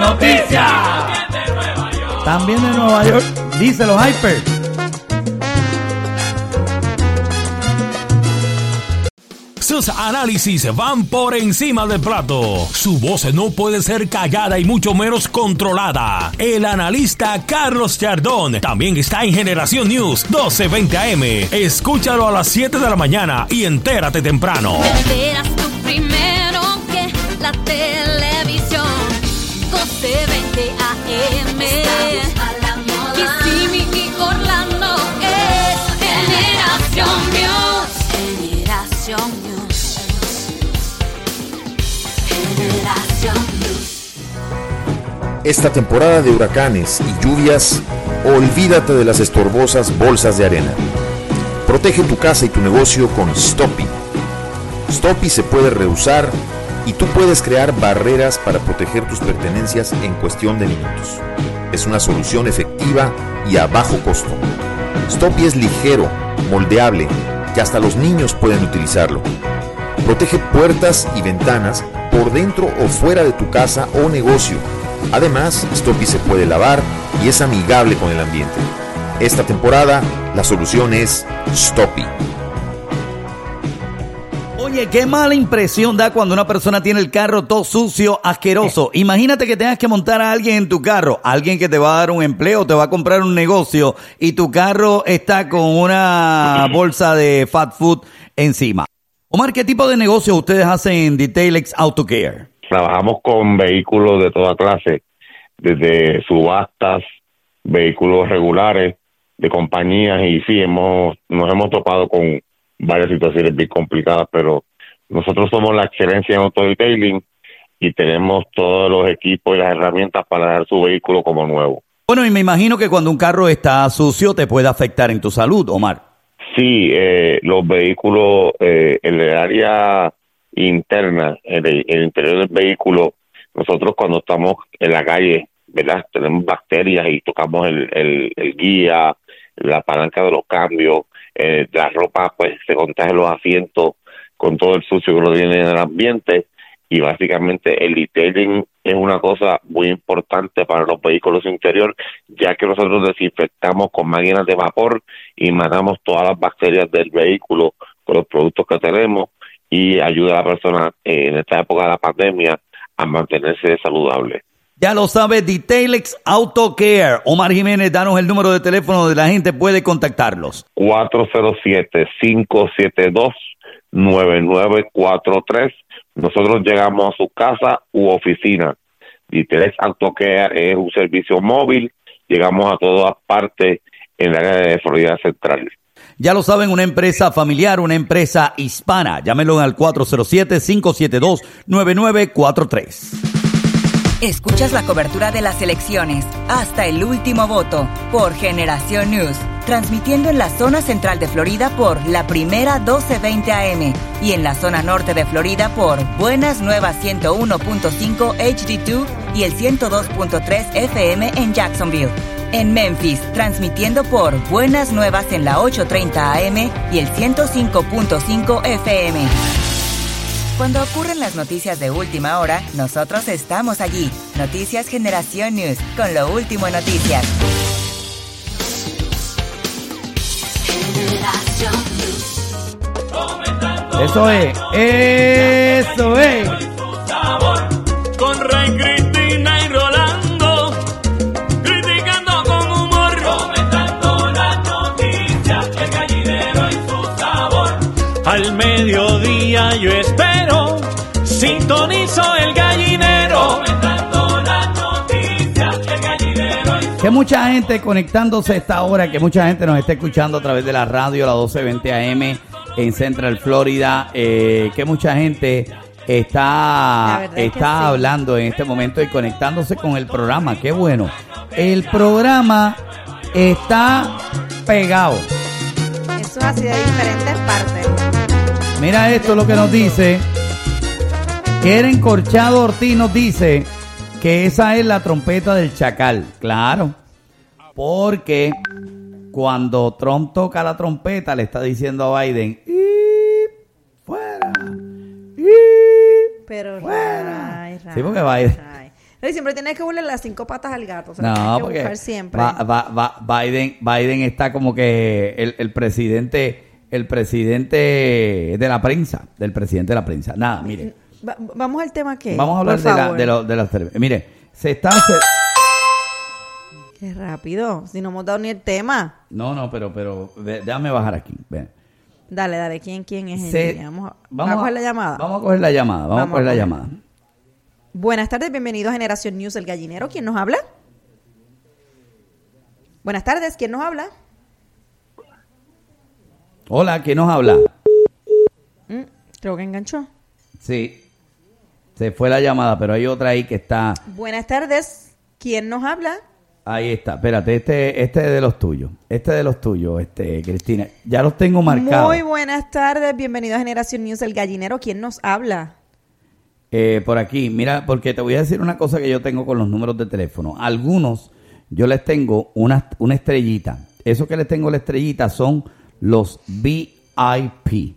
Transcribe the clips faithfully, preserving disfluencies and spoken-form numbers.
noticia. También de Nueva York, dice los Hyper. Sus análisis van por encima del plato. Su voz no puede ser callada y mucho menos controlada. El analista Carlos Chardón también está en Generación News doce veinte A M. Escúchalo a las siete de la mañana y entérate temprano. Te enteras tú primero que la televisión. doce veinte A M. Estamos a la moda. Kissimmee y Orlando es Generación News. Generación News. Esta temporada de huracanes y lluvias, olvídate de las estorbosas bolsas de arena. Protege tu casa y tu negocio con Stoppy. Stoppy se puede reusar y tú puedes crear barreras para proteger tus pertenencias en cuestión de minutos. Es una solución efectiva y a bajo costo. Stoppy es ligero, moldeable, que hasta los niños pueden utilizarlo. Protege puertas y ventanas por dentro o fuera de tu casa o negocio. Además, Stoppy se puede lavar y es amigable con el ambiente. Esta temporada, la solución es Stoppy. Oye, qué mala impresión da cuando una persona tiene el carro todo sucio, asqueroso. Imagínate que tengas que montar a alguien en tu carro, alguien que te va a dar un empleo, te va a comprar un negocio y tu carro está con una bolsa de fat food encima. Omar, ¿qué tipo de negocio ustedes hacen en Detailex Auto Care? Trabajamos con vehículos de toda clase, desde subastas, vehículos regulares, de compañías, y sí, hemos nos hemos topado con varias situaciones bien complicadas, pero nosotros somos la excelencia en autodetailing y tenemos todos los equipos y las herramientas para dar su vehículo como nuevo. Bueno, y me imagino que cuando un carro está sucio te puede afectar en tu salud, Omar. Sí, eh, los vehículos, eh, en el área interna, en el, el interior del vehículo, nosotros cuando estamos en la calle, ¿verdad? Tenemos bacterias y tocamos el, el, el guía, la palanca de los cambios, eh, la ropa, pues se contagia los asientos con todo el sucio que uno tiene en el ambiente, y básicamente el detailing es una cosa muy importante para los vehículos interiores, ya que nosotros desinfectamos con máquinas de vapor y matamos todas las bacterias del vehículo con los productos que tenemos, y ayuda a la persona eh, en esta época de la pandemia a mantenerse saludable. Ya lo sabe, Detailex Auto Care. Omar Jiménez, danos el número de teléfono donde la gente puede contactarlos. cuatro cero siete, cinco siete dos, nueve nueve cuatro tres. Nosotros llegamos a su casa u oficina. Detailex Auto Care es un servicio móvil. Llegamos a todas partes en el área de Florida Central. Ya lo saben, una empresa familiar, una empresa hispana. Llámenlo al cuatro cero siete, cinco siete dos, nueve nueve cuatro tres. Escuchas la cobertura de las elecciones hasta el último voto por Generación News, transmitiendo en la zona central de Florida por la primera doce veinte A M y en la zona norte de Florida por Buenas Nuevas ciento uno punto cinco H D dos y el ciento dos punto tres F M en Jacksonville. En Memphis, transmitiendo por Buenas Nuevas en la ochocientos treinta A M y el ciento cinco punto cinco F M. Cuando ocurren las noticias de última hora, nosotros estamos allí. Noticias Generación News, con lo último en noticias. Eso es, eso es. Con Ray, Cristina y Rolando, criticando con humor, comentando las noticias, el gallinero y su sabor. Al mediodía yo espero, sintonizo el gallinero, comentando las noticias, el gallinero y su Que mucha gente conectándose a esta hora, que mucha gente nos está escuchando a través de la radio, la doce veinte A M en Central Florida, eh, que mucha gente está, está sí. hablando en este momento y conectándose con el programa. Qué bueno. El programa está pegado. Eso así de diferentes partes. Mira esto lo que nos dice. Keren Corchado Ortiz nos dice que esa es la trompeta del chacal. Claro, porque cuando Trump toca la trompeta le está diciendo a Biden, ¡y fuera! ¡y Pero fuera! Ray, Ray, sí, porque Biden. Ray. Pero siempre tienes que buscarle las cinco patas al gato. O sea, No, tienes que porque buscar siempre. va, va, va, Biden, Biden está como que el, el presidente, el presidente de la prensa, del presidente de la prensa. Nada, mire. Va- vamos al tema que. Vamos a hablar por de la, favor. de, lo, de las tele- Mire, se está... se- Qué rápido. Si no hemos dado ni el tema. No, no, pero, pero ve- déjame bajar aquí. Ve. Dale, dale. ¿Quién, quién es? Se- el Vamos, a, vamos a coger la llamada. Vamos a coger la llamada. Vamos, Vamos a coger a la coger. llamada. Buenas tardes, bienvenidos a Generación News, el gallinero. ¿Quién nos habla? Buenas tardes, ¿quién nos habla? Hola, ¿quién nos habla? Mm, creo que enganchó. Sí. Se fue la llamada, pero hay otra ahí que está... Buenas tardes, ¿quién nos habla? Ahí está. Espérate, este, este es de los tuyos. Este es de los tuyos, este, Cristina. Ya los tengo marcados. Muy buenas tardes, bienvenidos a Generación News, el gallinero. ¿Quién nos habla? Eh, por aquí, mira, porque te voy a decir una cosa que yo tengo con los números de teléfono. Algunos yo les tengo una, una estrellita. Eso que les tengo la estrellita son los V I P.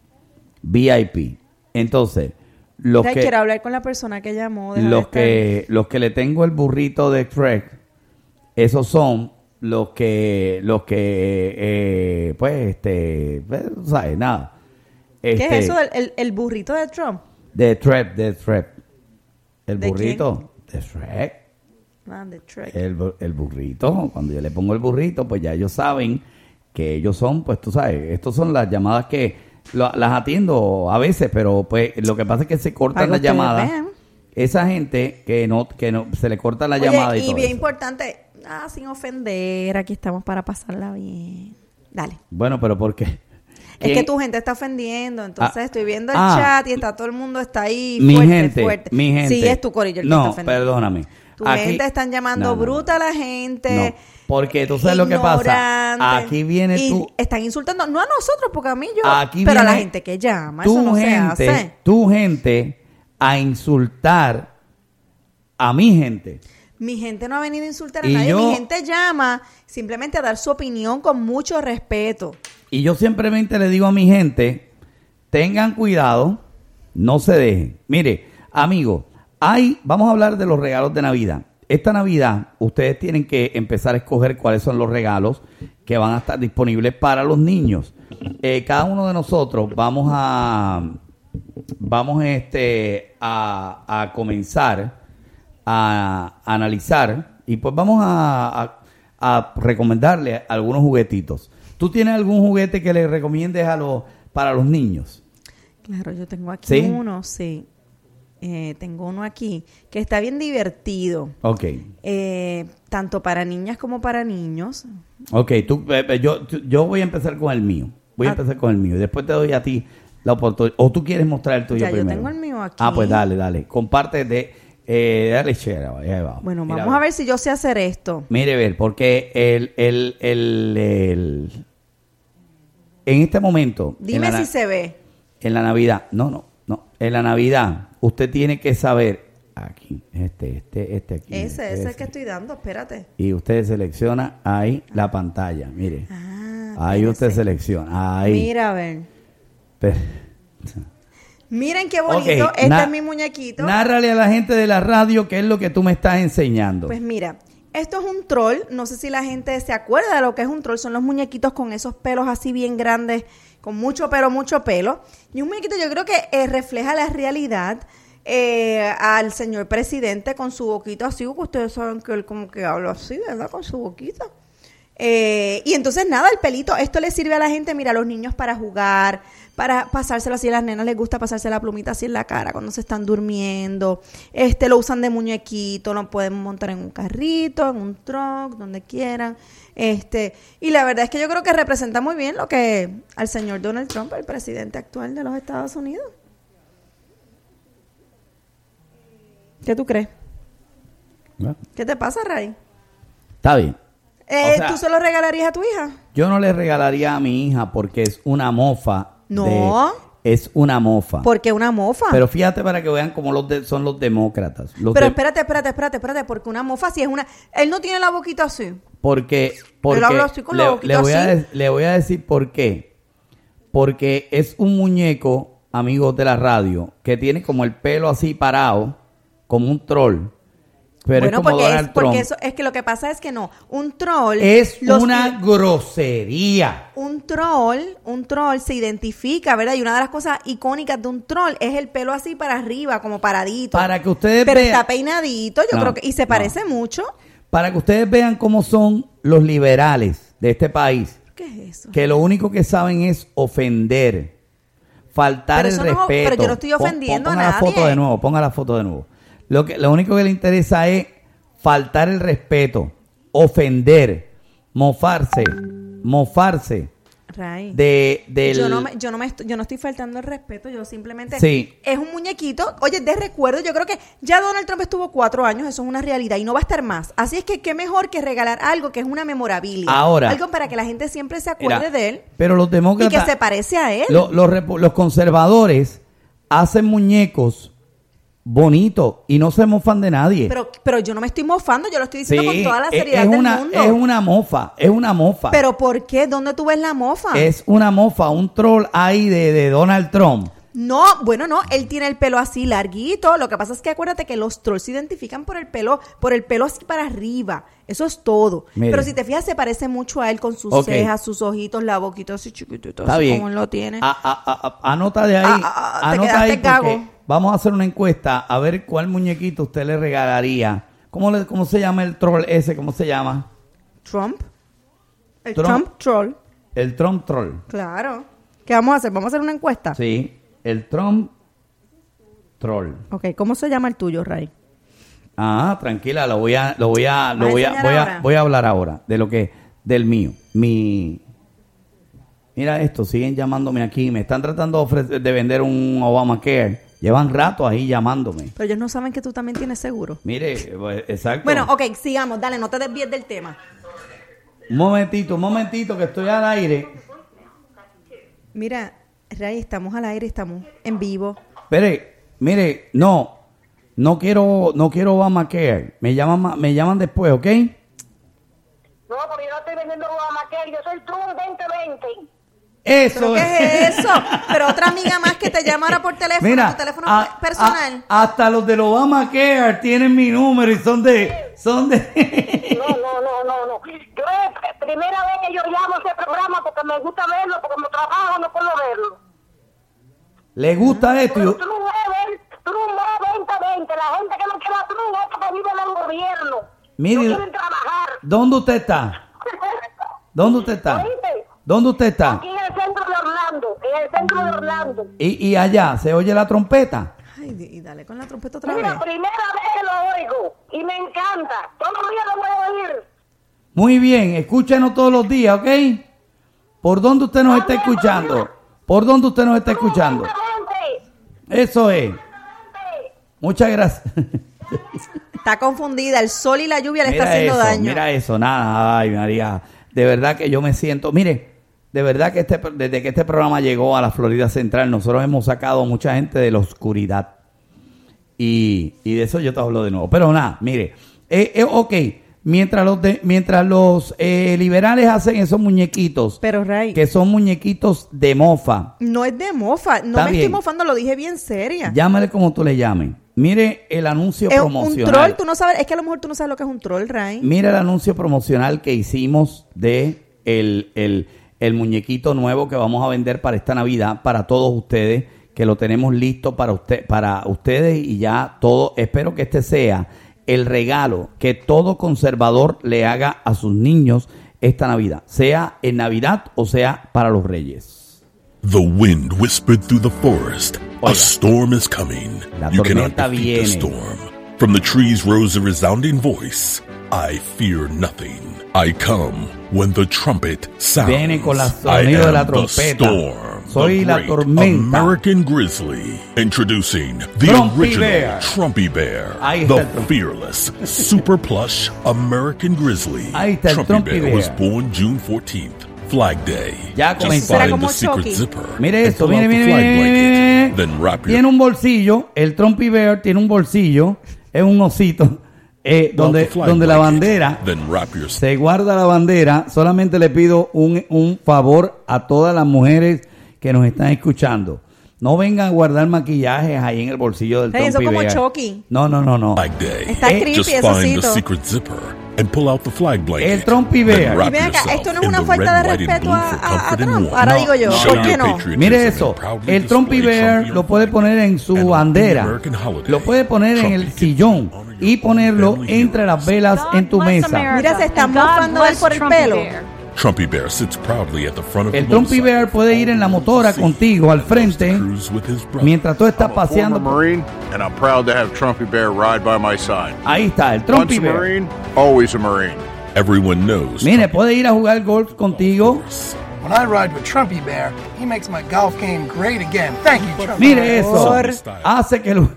V I P. Entonces, los Ay, que, quiero hablar con la persona que llamó. deja de los estar- que, los que le tengo el burrito de Trek, esos son los que, los que, eh, pues, este, pues, ¿sabes? Nada. ¿Qué Este, es eso? ¿El, el, el burrito de Trump? De Trek, de Trek. El ¿De burrito de Shrek. Ah, de Trek. El, bu- el burrito, cuando yo le pongo el burrito, pues ya ellos saben que ellos son, pues tú sabes, estos son las llamadas que lo- las atiendo a veces, pero pues lo que pasa es que se cortan Para las que ustedes llamadas. vean. Esa gente que no, que no, se le corta la Oye, llamada y, y todo bien eso. importante, ah, sin ofender, aquí estamos para pasarla bien. Dale. Bueno, pero ¿por qué? Es ¿Quién? que tu gente está ofendiendo, entonces Ah, estoy viendo el ah. chat y está todo el mundo está ahí Mi fuerte, gente, fuerte. mi gente. Sí, es tu corillo el que no, está ofendiendo. perdóname. Tu Aquí- gente están llamando No, no, no. bruta a la gente. No, porque tú sabes lo que pasa. ignorante, Aquí viene y tú- están insultando, no a nosotros, porque a mí yo, Aquí pero a la viene gente que llama, tu eso no gente, se hace. tu gente a insultar a mi gente. Mi gente no ha venido a insultar a Y nadie, yo- mi gente llama simplemente a dar su opinión con mucho respeto. Y yo simplemente le digo a mi gente, tengan cuidado, no se dejen. Mire, amigo, hay, vamos a hablar de los regalos de Navidad. Esta Navidad ustedes tienen que empezar a escoger cuáles son los regalos que van a estar disponibles para los niños. Eh, cada uno de nosotros vamos a vamos este a, a comenzar a, a analizar y pues vamos a, a, a recomendarle algunos juguetitos. ¿Tú tienes algún juguete que le recomiendes a los para los niños? Claro, yo tengo aquí ¿Sí? uno, sí. Eh, tengo uno aquí que está bien divertido. Ok, Eh, tanto para niñas como para niños. ok, tú, eh, eh, yo, tú- yo voy a empezar con el mío. Voy a Ah. empezar con el mío y después te doy a ti la oportunidad. ¿O tú quieres mostrar el tuyo Ya, yo primero? tengo el mío aquí. Ah, pues dale, dale. Comparte de... Eh, dale share, ahí va. Bueno, Mira, vamos a ver si yo sé hacer esto. Mire, ver, porque el, el, el, el- en este momento... en Dime la si na- se ve. En la Navidad, no, no, no. En la Navidad, usted tiene que saber... Aquí, este, este, este aquí. Ese, mire, ese es el ese. que estoy dando, espérate. Y usted selecciona ahí la pantalla, mire. Ah, Ahí usted espérese. selecciona, ahí. Mira, a ver. Pe- Miren qué bonito. Ok, este na- es mi muñequito. Nárrale a la gente de la radio qué es lo que tú me estás enseñando. Pues mira, esto es un troll. No sé si la gente se acuerda de lo que es un troll. Son los muñequitos con esos pelos así bien grandes, con mucho pelo, mucho pelo. Y un muñequito yo creo que eh, refleja la realidad eh, al señor presidente con su boquita así, porque ustedes saben que él como que habla así, ¿verdad? Con su boquita. Eh, y entonces nada, el pelito, esto le sirve a la gente, mira, a los niños para jugar, para pasárselo así, a las nenas les gusta pasarse la plumita así en la cara cuando se están durmiendo, este lo usan de muñequito, lo pueden montar en un carrito, en un truck, donde quieran, este, y la verdad es que yo creo que representa muy bien lo que al señor Donald Trump, el presidente actual de los Estados Unidos. ¿Qué tú crees? Bueno, ¿Qué te pasa, Ray? está bien. Eh, O sea, ¿Tú se lo regalarías a tu hija? Yo no le regalaría a mi hija porque es una mofa. No. de- es una mofa. Porque una mofa. Pero fíjate para que vean cómo los de- son los demócratas. Los Pero de- espérate, espérate, espérate, espérate, porque una mofa si es una... Él no tiene la boquita así. Porque, porque habla así con la le, boquita le voy a, así. de- le voy a decir por qué. Porque es un muñeco, amigos de la radio, que tiene como el pelo así parado, como un troll. Pero bueno, es como porque, es, Donald porque Trump. eso es que lo que pasa es que no, un troll Es los- una grosería. un troll, un troll se identifica, ¿verdad? Y una de las cosas icónicas de un troll es el pelo así para arriba, como paradito. Para que ustedes Pero vean- está peinadito, yo No, creo que y se no. parece mucho. Para que ustedes vean cómo son los liberales de este país, ¿Qué es eso? que lo único que saben es ofender, faltar Pero el eso no es- respeto. pero yo no estoy Pon- ofendiendo pon- a ponga nadie. la foto de nuevo, ponga la foto de nuevo. Lo que lo único que le interesa es faltar el respeto, ofender, mofarse, mofarse Ray. de del Yo no, me, yo, no me estoy, yo no estoy faltando el respeto, yo simplemente... Sí. Es un muñequito, oye, de recuerdo, yo creo que ya Donald Trump estuvo cuatro años, eso es una realidad, y no va a estar más. Así es que qué mejor que regalar algo que es una memorabilia. Ahora. Algo para que la gente siempre se acuerde Mira, de él pero los y que demócratas, se parece a él. lo- los, repu- los conservadores hacen muñecos bonitos y no se mofan de nadie. Pero, pero yo no me estoy mofando, yo lo estoy diciendo Sí, con toda la es- seriedad es del una, mundo. es una mofa, es una mofa. Pero ¿por qué? ¿Dónde tú ves la mofa? Es una mofa, un troll ahí de, de Donald Trump. No, bueno, no, él tiene el pelo así larguito. Lo que pasa es que acuérdate que los trolls se identifican por el pelo, por el pelo así para arriba. Eso es todo. Mire. Pero si te fijas, se parece mucho a él con sus Ok. cejas, sus ojitos, la boquita así chiquitita, Está así bien. como él lo tiene. A- a- a- a- anota de ahí, Ah, ah, ah, te anota quedaste ahí porque gago. vamos a hacer una encuesta a ver cuál muñequito usted le regalaría. ¿Cómo, le, cómo se llama el troll ese? ¿Cómo se llama? Trump. El Trump. Trump, troll. El Trump troll. Claro. ¿Qué vamos a hacer? ¿Vamos a hacer una encuesta? Sí, el Trump troll. Ok, ¿cómo se llama el tuyo, Ray? Ah, tranquila, lo voy a, lo voy a, lo ¿Vas a voy a, enseñar voy a, ahora? voy a hablar ahora de lo que, del mío. Mi, mira esto, siguen llamándome aquí, me están tratando de ofrecer, de vender un Obamacare. Llevan rato ahí llamándome. Pero ellos no saben que tú también tienes seguro. Mire, pues, exacto. Bueno, ok, sigamos, dale, no te desvíes del tema. Un momentito, un momentito que estoy al aire. Mira, Ray, estamos al aire, estamos en vivo. Mire, mire, no, no quiero, no quiero Obamacare. Me llaman, ma- me llaman después, ¿ok? No, porque yo no estoy vendiendo Obamacare, yo soy Trump veinte veinte. Eso ¿Pero qué es eso? Pero otra amiga más que te llama ahora por teléfono, Mira, tu teléfono a- personal. a- hasta los del Obamacare tienen mi número y son de, son de. No, no, no, no, no. Yo es primera vez que yo llamo a ese programa porque me gusta verlo, porque como trabajo no puedo verlo. ¿Les gusta esto? Pero Yo- Trump es Trump es veinte veinte, la gente que no quiere a Trump es porque vive en el gobierno. Mire, no quieren trabajar. ¿Dónde usted está? ¿Dónde usted está? ¿Oíste? ¿Dónde usted está? Aquí en el centro de Orlando, en el centro de Orlando. Y, y allá, ¿se oye la trompeta? Ay, di- y dale con la trompeta otra vez. Mira, primera vez que lo oigo y me encanta. Todos los días lo voy a oír. Muy bien, escúchenos todos los días, ¿ok? ¿Por dónde usted nos está escuchando? ¿Por dónde usted nos está escuchando? Eso es. Muchas gracias. Está confundida, el sol y la lluvia le Mira está haciendo eso, daño. mira eso, nada, ay María, de verdad que yo me siento, mire, de verdad que este, desde que este programa llegó a la Florida Central, nosotros hemos sacado a mucha gente de la oscuridad y, y de eso yo te hablo de nuevo, pero nada, mire, eh, eh, ok, mientras los, de, mientras los eh, liberales hacen esos muñequitos, Pero Ray, que son muñequitos de mofa, no es de mofa, no Está me bien. estoy mofando, lo dije bien seria. llámale como tú le llames, mire el anuncio Es un promocional. troll, tú no sabes, es que a lo mejor tú no sabes lo que es un troll, Ray. Mira el anuncio promocional que hicimos de el, el, el muñequito nuevo que vamos a vender para esta Navidad, para todos ustedes, que lo tenemos listo para usted, para ustedes y ya todo. Espero que este sea el regalo que todo conservador le haga a sus niños esta Navidad, sea en Navidad o sea para los Reyes. The wind whispered through the forest. Oiga. A storm is coming. La You cannot tormenta defeat viene. the storm. From the trees rose a resounding voice. I fear nothing. I come when the trumpet sounds. Viene con la I sonido de la am the trompeta. storm. Soy the la great tormenta. American Grizzly. Introducing the Trumpy original Bear. Trumpy Bear. Ahí está The el Trumpy. fearless, super plush American Grizzly. Ahí está el Trumpy Bear was Bear. born June fourteenth. Flag Day. Ya Just comenzó. Será find como the secret Chucky. zipper. Mire and esto, pull mire, out the mire, flag mire, blanket. mire. Then wrap your Tiene un bolsillo, el Trumpy Bear tiene un bolsillo, es un osito, eh, donde, the flag donde la blanket. bandera, Then wrap your se guarda la bandera. Solamente le pido un, un favor a todas las mujeres que nos están escuchando. No vengan a guardar maquillajes ahí en el bolsillo del Hey, eso Trumpy como Bear. Chucky. No, no, no, no. Flag Day. Está creepy, Just eso find sí, the todo. secret zipper and pull out the flag blanket. El Trumpy Then Bear. wrap Y ven acá, yourself esto no es in una the falta red, de white, and respeto blue a, for a- a comfort and Trump. warmth. Ahora No, digo yo, no, ¿por Show qué your no? patriotism Mire and eso, proudly el Trumpy display Bear Trumpian lo puede poner en su and bandera, American holiday. lo puede poner en el Trumpy sillón can honor y your ponerlo family entre las velas God en tu bless mesa. America. Mira, se está And God mofando de él bless por el Trumpy pelo. Bear. Trumpy Bear sits proudly at the front of El the Trumpy motorcycle, Bear puede ir en la motora all contigo al to frente cruise with his brother. mientras tú estás I'm a paseando. former Marine, and I'm proud to have Trumpy Bear ride by my side. Ahí está, el Once Trumpy a Bear. Marine, always a Marine. Everyone knows. Mire, Trumpy puede ir a jugar golf contigo. When I ride with Trumpy Bear, he makes my golf game great again. Thank you, Trumpy. Mire eso, Por- hace que el,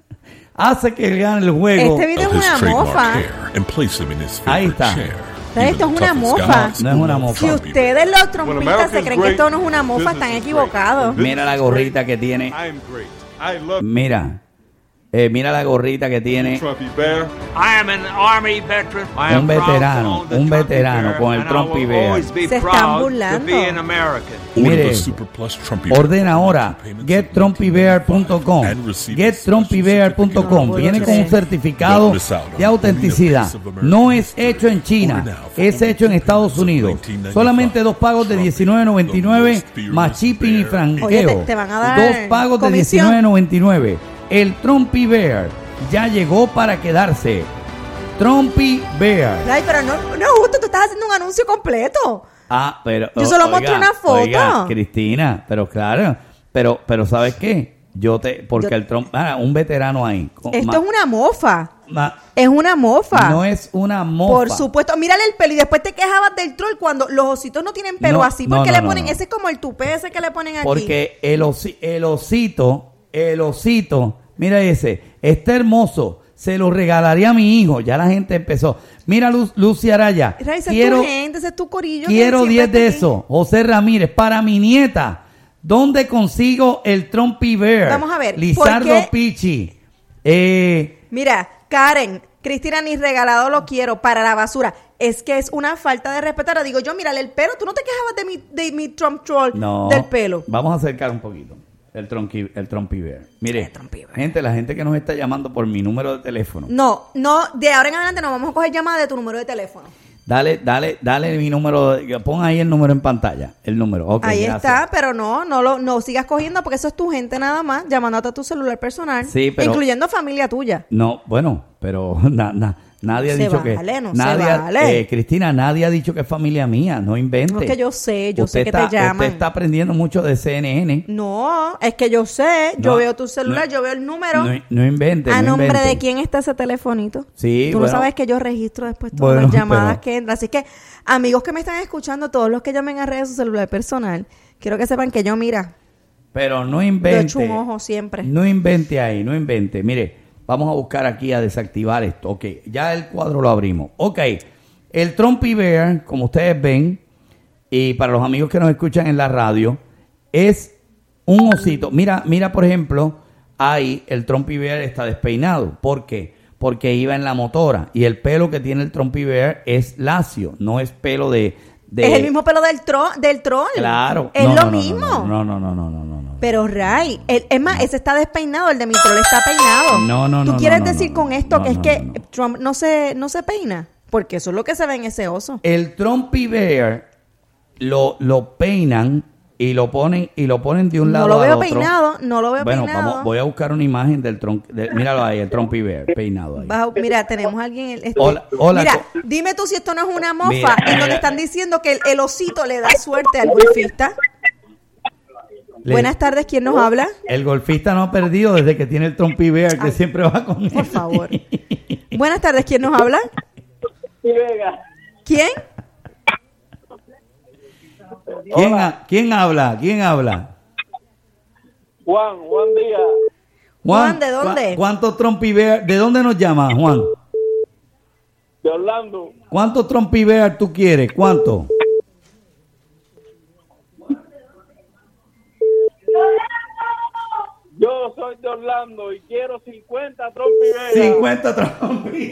hace que él gane el juego. Este video of es his una trademark mofa. hair and place him in his Ahí favorite está. chair. Pero Even esto es the una toughest mofa. guys No es una love mofa. Si Trumpy ustedes Bear. los trompistas se creen que esto no es una mofa, están equivocados. Mira la gorrita que tiene. am great. I love Mira, eh, mira la gorrita que tiene. Trumpy Bear. I am an Army veteran. I Un am proud to veterano, own the un Trumpy veterano Bear, con el and I Trumpy will Bear. always be Se están proud to burlando. be an American. Order Mire the eso. Super Plus Trumpy Bear Ordena ahora payments get trumpy bear punto com. and receive get trumpy bear punto com. No, Viene no con un sé. certificado Don't miss out on de autenticidad. No es hecho en China, es hecho en Estados Unidos. Solamente dos pagos de diecinueve noventa y nueve más shipping y franqueo. Oye, te- te van a dar Dos pagos de comisión. diecinueve noventa y nueve. El Trumpy Bear ya llegó para quedarse. Trumpy Bear. Ay, pero no, no es justo, tú estás haciendo un anuncio completo. Ah, pero Yo solo o- muestro una foto. Oiga, Cristina, pero claro, pero pero ¿sabes qué? Yo te porque Yo- el Trump, ah, un veterano ahí. con- Esto ma- es una mofa. ma- Es una mofa. no es una mofa. Por supuesto, mírale el pelo y después te quejabas del troll cuando los ositos no tienen pelo No, así. no, ¿Por qué no, le no, ponen? no. Ese es como el tupé ese que le ponen aquí. Porque el, osi- el osito, el osito, mira ese, está hermoso. Se lo regalaría a mi hijo. Ya la gente empezó. Mira, Lu- Lucy Araya. Esa es Quiero, tu gente, ese es tu corillo. que quiero siempre diez está de aquí. eso. José Ramírez, para mi nieta. ¿Dónde consigo el Trumpy Bear? Vamos a ver, ¿por Lizardo qué? Pichi. Eh, Mira, Karen, Cristina, ni regalado lo quiero para la basura. Es que es una falta de respeto. Ahora digo yo, mírale el pelo. Tú no te quejabas de mi, de mi Trump troll no. del pelo. Vamos a acercar un poquito. El Trumpy, el Trumpy Bear. Mire, El Trumpy Bear. gente, la gente que nos está llamando por mi número de teléfono. No, no, de ahora en adelante no vamos a coger llamadas de tu número de teléfono. Dale, dale, dale mi número. de- Pon ahí el número en pantalla. El número. Ok, Ahí gracias. está, pero no, no lo no sigas cogiendo porque eso es tu gente nada más, llamándote a tu celular personal, Sí, pero- incluyendo familia tuya. No, bueno, pero na- na- nadie ha Se dicho vale, que. no se nadie, vale. eh, Cristina, nadie ha dicho que es familia mía. No invente. No es que yo sé, yo Usted sé que está- te llaman. Usted está aprendiendo mucho de C N N. No, es que yo sé, yo No, veo tu celular, no, yo veo el número. No, no invente. ¿A no nombre invente. de quién está ese telefonito? Sí, Tú bueno. no sabes que yo registro después todas Bueno, las llamadas pero- que entran. Así que, amigos que me están escuchando, todos los que llamen a redes su celular personal, quiero que sepan que yo, mira, Pero no yo invente. echo un ojo siempre. No invente ahí, no invente. Mire, vamos a buscar aquí a desactivar esto. Ok, ya el cuadro lo abrimos. Ok, el Trumpy Bear, como ustedes ven, y para los amigos que nos escuchan en la radio, es un osito. Mira, mira por ejemplo, ahí el Trumpy Bear está despeinado. ¿Por qué? Porque iba en la motora y el pelo que tiene el Trumpy Bear es lacio, no es pelo de... de- Es el mismo pelo del, tro del troll. Claro. Es No, lo no, no, mismo. No, no, no, no, no, no, no, no. Pero Ray, el- es más, ese está despeinado, el de mi troll está peinado. No, no, ¿Tú no, quieres no, no, decir no, con no, esto no, que es no, que no, no. Trump no se, no se peina? Porque eso es lo que se ve en ese oso. El Trumpy Bear lo, lo peinan y lo ponen y lo ponen de un No lado lo al veo otro. peinado, no lo veo Bueno, peinado. vamos, voy a buscar una imagen del Trump, de- míralo ahí, el Trumpy Bear peinado ahí. Bajo- mira, tenemos a alguien. este- Hola, hola, mira, co- dime tú si esto no es una mofa Mira, en donde mira. están diciendo que el, el osito le da suerte al golfista. Le- Buenas tardes, ¿quién nos habla? El golfista no ha perdido desde que tiene el Trumpy Bear, que siempre va con él. Por favor. Buenas tardes, ¿quién nos habla? ¿Quién? ¿Quién, ha- ¿Quién habla? ¿Quién habla? Juan, Juan Díaz. Juan, ¿de dónde? ¿cu- ¿Cuántos Trumpy Bear? ¿De dónde nos llama, Juan? De Orlando. ¿Cuántos Trumpy Bear tú quieres? ¿Cuánto? Yo soy de Orlando y quiero cincuenta trompiberas. cincuenta Trumpy.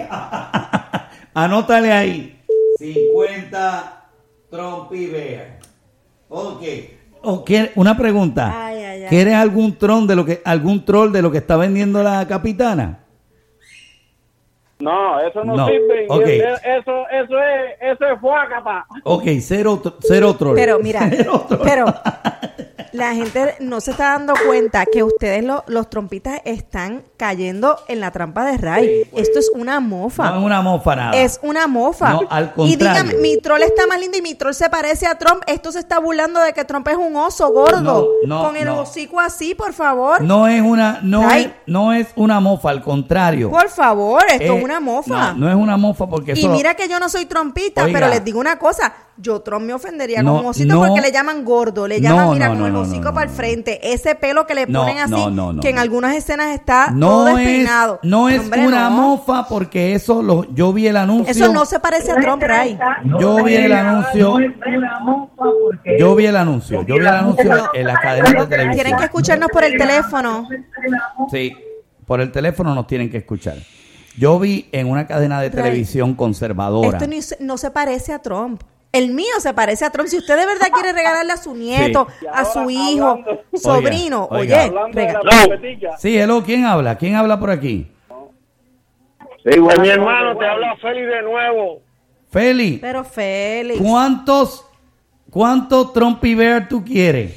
Anótale ahí. cincuenta Trumpy Bear. Ok. o quiere- una pregunta. Ay, ay, ay. ¿Quieres algún tron de lo que algún troll de lo que está vendiendo la capitana? No, eso no, No, sirve. ok. Eso, eso es, eso es fuácata. Ok, cero, tr- cero troll. Pero mira, Cero troll. pero la gente no se está dando cuenta que ustedes lo- los trompistas están cayendo en la trampa de Ray. Esto es una mofa. No es una mofa nada. Es una mofa. No, al Y contrario. dígame, mi troll está más lindo y mi troll se parece a Trump. Esto se está burlando de que Trump es un oso gordo. No, no, con el no. hocico así, por favor. No es una, no Ay. es, no es una mofa, al contrario. Por favor, esto Eh, es una mofa. No, no es una mofa porque Y eso. mira que yo no soy trompista, Oiga. pero les digo una cosa, yo Trump me ofendería No, con un osito no. porque le llaman gordo, le llaman, No, mira, no, con no, el no, hocico no, para el frente, ese pelo que le No, ponen así, no, no, no, que en no. algunas escenas está todo No es, despeinado. no es Hombre, una no. mofa porque eso lo, yo vi el anuncio. Eso no se parece a Trump, Ray. Yo vi el anuncio. Yo vi el anuncio. Yo vi el anuncio en la cadena de televisión. Tienen que escucharnos por el teléfono. Sí, por el teléfono nos tienen que escuchar. Yo vi en una cadena de Ray, televisión conservadora. Esto ni se- no se parece a Trump. El mío se parece a Trump. Si usted de verdad quiere regalarle a su nieto, Sí. a su hijo, sobrino, Oiga, oye, oiga. regala. Sí, hello, ¿quién habla? ¿Quién habla por aquí? Sí, bueno, mi hermano, te habla Félix de nuevo. Feli, Pero Félix. ¿cuántos, cuántos Trumpy Bear tú quieres?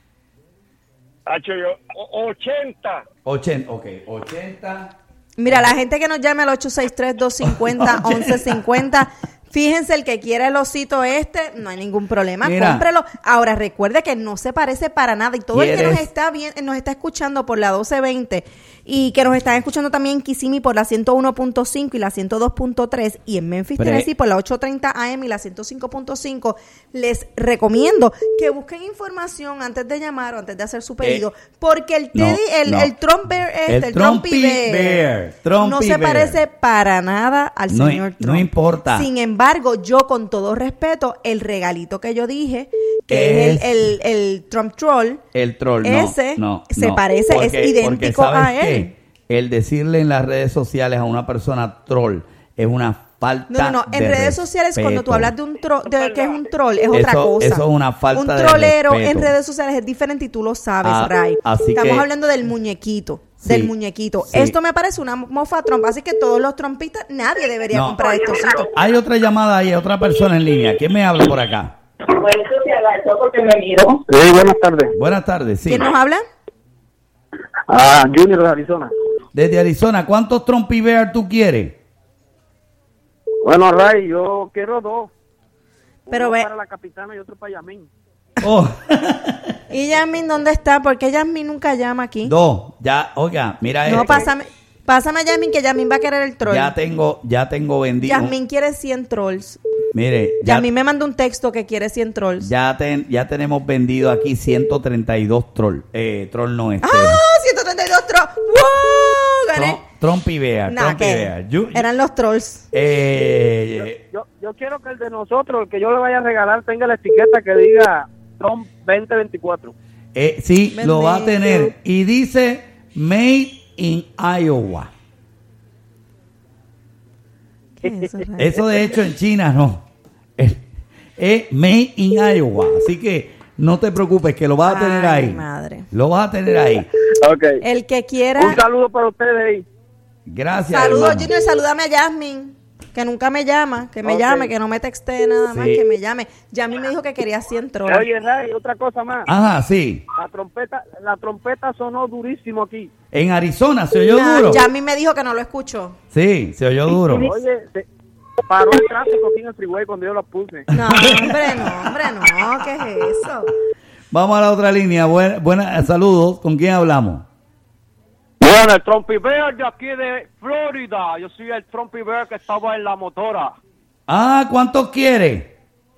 Hacho, yo, o- ochenta. ochenta, ok, ochenta. Mira, la gente que nos llame al ocho seis tres, dos cinco cero, once cincuenta, fíjense, el que quiera el osito este, no hay ningún problema, Mira. cómprelo. Ahora, recuerde que no se parece para nada y todo el que nos ¿Quieres? está bien, nos está escuchando por la doce veinte y que nos están escuchando también en Kissimmee por la ciento uno punto cinco y la ciento dos punto tres y en Memphis, Pero- Tennessee por la ochocientos treinta A M y la ciento cinco punto cinco, les recomiendo que busquen información antes de llamar o antes de hacer su pedido, porque el no, Teddy, el, no. el Trump Bear este, El el, Trumpy Trumpy Bear, Bear, Trumpy no se Bear. parece para nada al No, señor no Trump. importa. Sin embargo, yo con todo respeto, el regalito que yo dije, que es, Es- el, el, el Trump Troll, El troll, no, ese no, se no. parece, es Porque- idéntico porque, ¿sabes a él. qué? El decirle en las redes sociales a una persona troll es una falta No, no, no. En de redes sociales, cuando tú respeto. hablas de un tro de que es un troll, es otra Eso- cosa. eso es una falta un de trolero respeto. en redes sociales es diferente y tú lo sabes, Ah, Ray. así Estamos que- hablando del muñequito. Sí, Del muñequito. sí. Esto me parece una mofa Trump. Así que todos los trompistas, nadie debería No. comprar estos hitos. Hay otra llamada ahí, otra persona en línea. ¿Quién me habla por acá? Bueno, eso se agachó porque me miró. Sí, buenas tardes. Buenas tardes, sí. ¿Quién nos habla? Ah, Junior de Arizona. Desde Arizona, ¿cuántos Trumpy Bear tú quieres? Bueno, Ray, yo quiero dos. Pero Uno ve- para la capitana y otro para Yamín. Oh, ¿Y Yasmin dónde está? Porque Yasmin nunca llama aquí. dos. Ya, oiga, mira No, esto. pásame, pásame a Yasmin, que Yasmin va a querer el troll. Ya tengo, ya tengo vendido. Yasmin quiere cien trolls. Mire, ya, Yasmin me mandó un texto que quiere cien trolls. ya, ten- ya tenemos vendido aquí ciento treinta y dos troll. Eh, troll no este. ¡Ah! ciento treinta y dos trolls. ¡Wow! Gané. Trom- Trumpy Bear, Nah, Trumpy ¿qué? Bear. Yo- Eran los trolls. eh, Yo, yo quiero que el de nosotros, el que yo le vaya a regalar, tenga la etiqueta que diga Trump veinte veinticuatro. eh, sí, Me lo va a meto. tener. Y dice Made in Iowa. ¿Qué es eso, Ray? Eso de hecho en China no. Es, es Made in Iowa. Así que no te preocupes que lo vas a tener Ay, ahí. madre. Lo vas a tener ahí. Ok. El que quiera. Un saludo para ustedes ahí. Gracias. Saludos, hermano. Junior. Salúdame a Yasmin, que nunca me llama. Que me Ok. llame, que no me textee nada más, Sí. que me llame. Yasmin me dijo que quería cien trolls. Oye, Ray, otra cosa más. Ajá, sí. La trompeta, la trompeta sonó durísimo aquí. En Arizona se oyó Nah, duro. Yasmin me dijo que no lo escuchó. Sí, se oyó duro. Oye, se paró el tráfico aquí en el freeway cuando yo la puse. No, hombre, no, hombre, no. ¿Qué es eso? Vamos a la otra línea. Buena, buena- saludos. ¿Con quién hablamos? Bueno, el Trumpy Bear de aquí de Florida. Yo soy el Trumpy Bear que estaba en la motora. Ah, ¿cuántos quiere?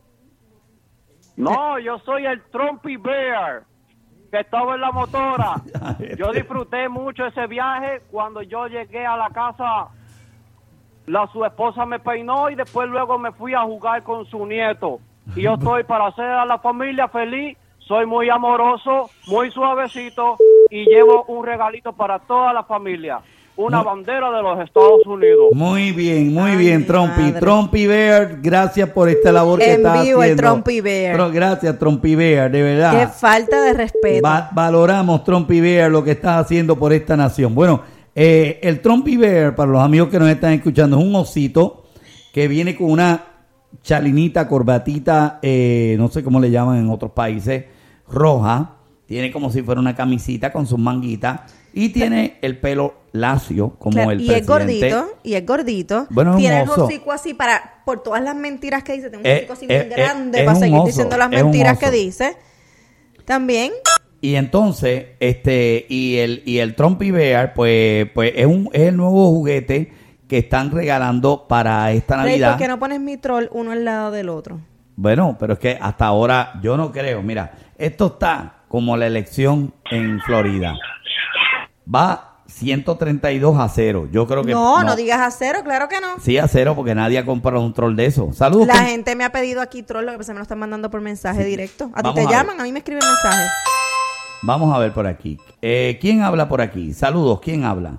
No, yo soy el Trumpy Bear que estaba en la motora. Yo disfruté mucho ese viaje. Cuando yo llegué a la casa, la su esposa me peinó y después luego me fui a jugar con su nieto. Y yo estoy para hacer a la familia feliz. Soy muy amoroso, muy suavecito y llevo un regalito para toda la familia. una bandera de los Estados Unidos. Muy bien, muy Ay, bien, mi Trumpy. madre. Trumpy Bear, gracias por esta labor que En estás vivo el haciendo. Trumpy Bear. Tro- Gracias, Trumpy Bear, de verdad. Qué falta de respeto. Va- valoramos, Trumpy Bear, lo que estás haciendo por esta nación. Bueno, eh, el Trumpy Bear, para los amigos que nos están escuchando, es un osito que viene con una chalinita, corbatita, eh, no sé cómo le llaman en otros países, roja. Tiene como si fuera una camisita con sus manguitas y tiene el pelo lacio como Claro, el y es presidente. gordito, y es gordito. Bueno, es un tiene el oso. hocico así para, por todas las mentiras que dice, tiene un Eh, hocico así eh, bien eh, grande es para un seguir oso, diciendo las es un mentiras que oso. dice. También, Y entonces, este, y el, y el Trumpy Bear, pues, pues es un, es el nuevo juguete que están regalando para esta Rey, Navidad. ¿por qué no pones mi troll uno al lado del otro? Bueno, pero es que hasta ahora yo no creo. Mira, esto está como la elección en Florida. Va ciento treinta y dos a cero. Yo creo que No, no, digas a cero, claro que no. Sí, a cero porque nadie ha comprado un troll de eso. Saludos. La ¿quién- gente me ha pedido aquí troll, lo que pasa es que me lo están mandando por mensaje directo. A ti Vamos te a ver. llaman, a mí me escriben mensajes. Vamos a ver por aquí. Eh, ¿Quién habla por aquí? Saludos, ¿quién habla?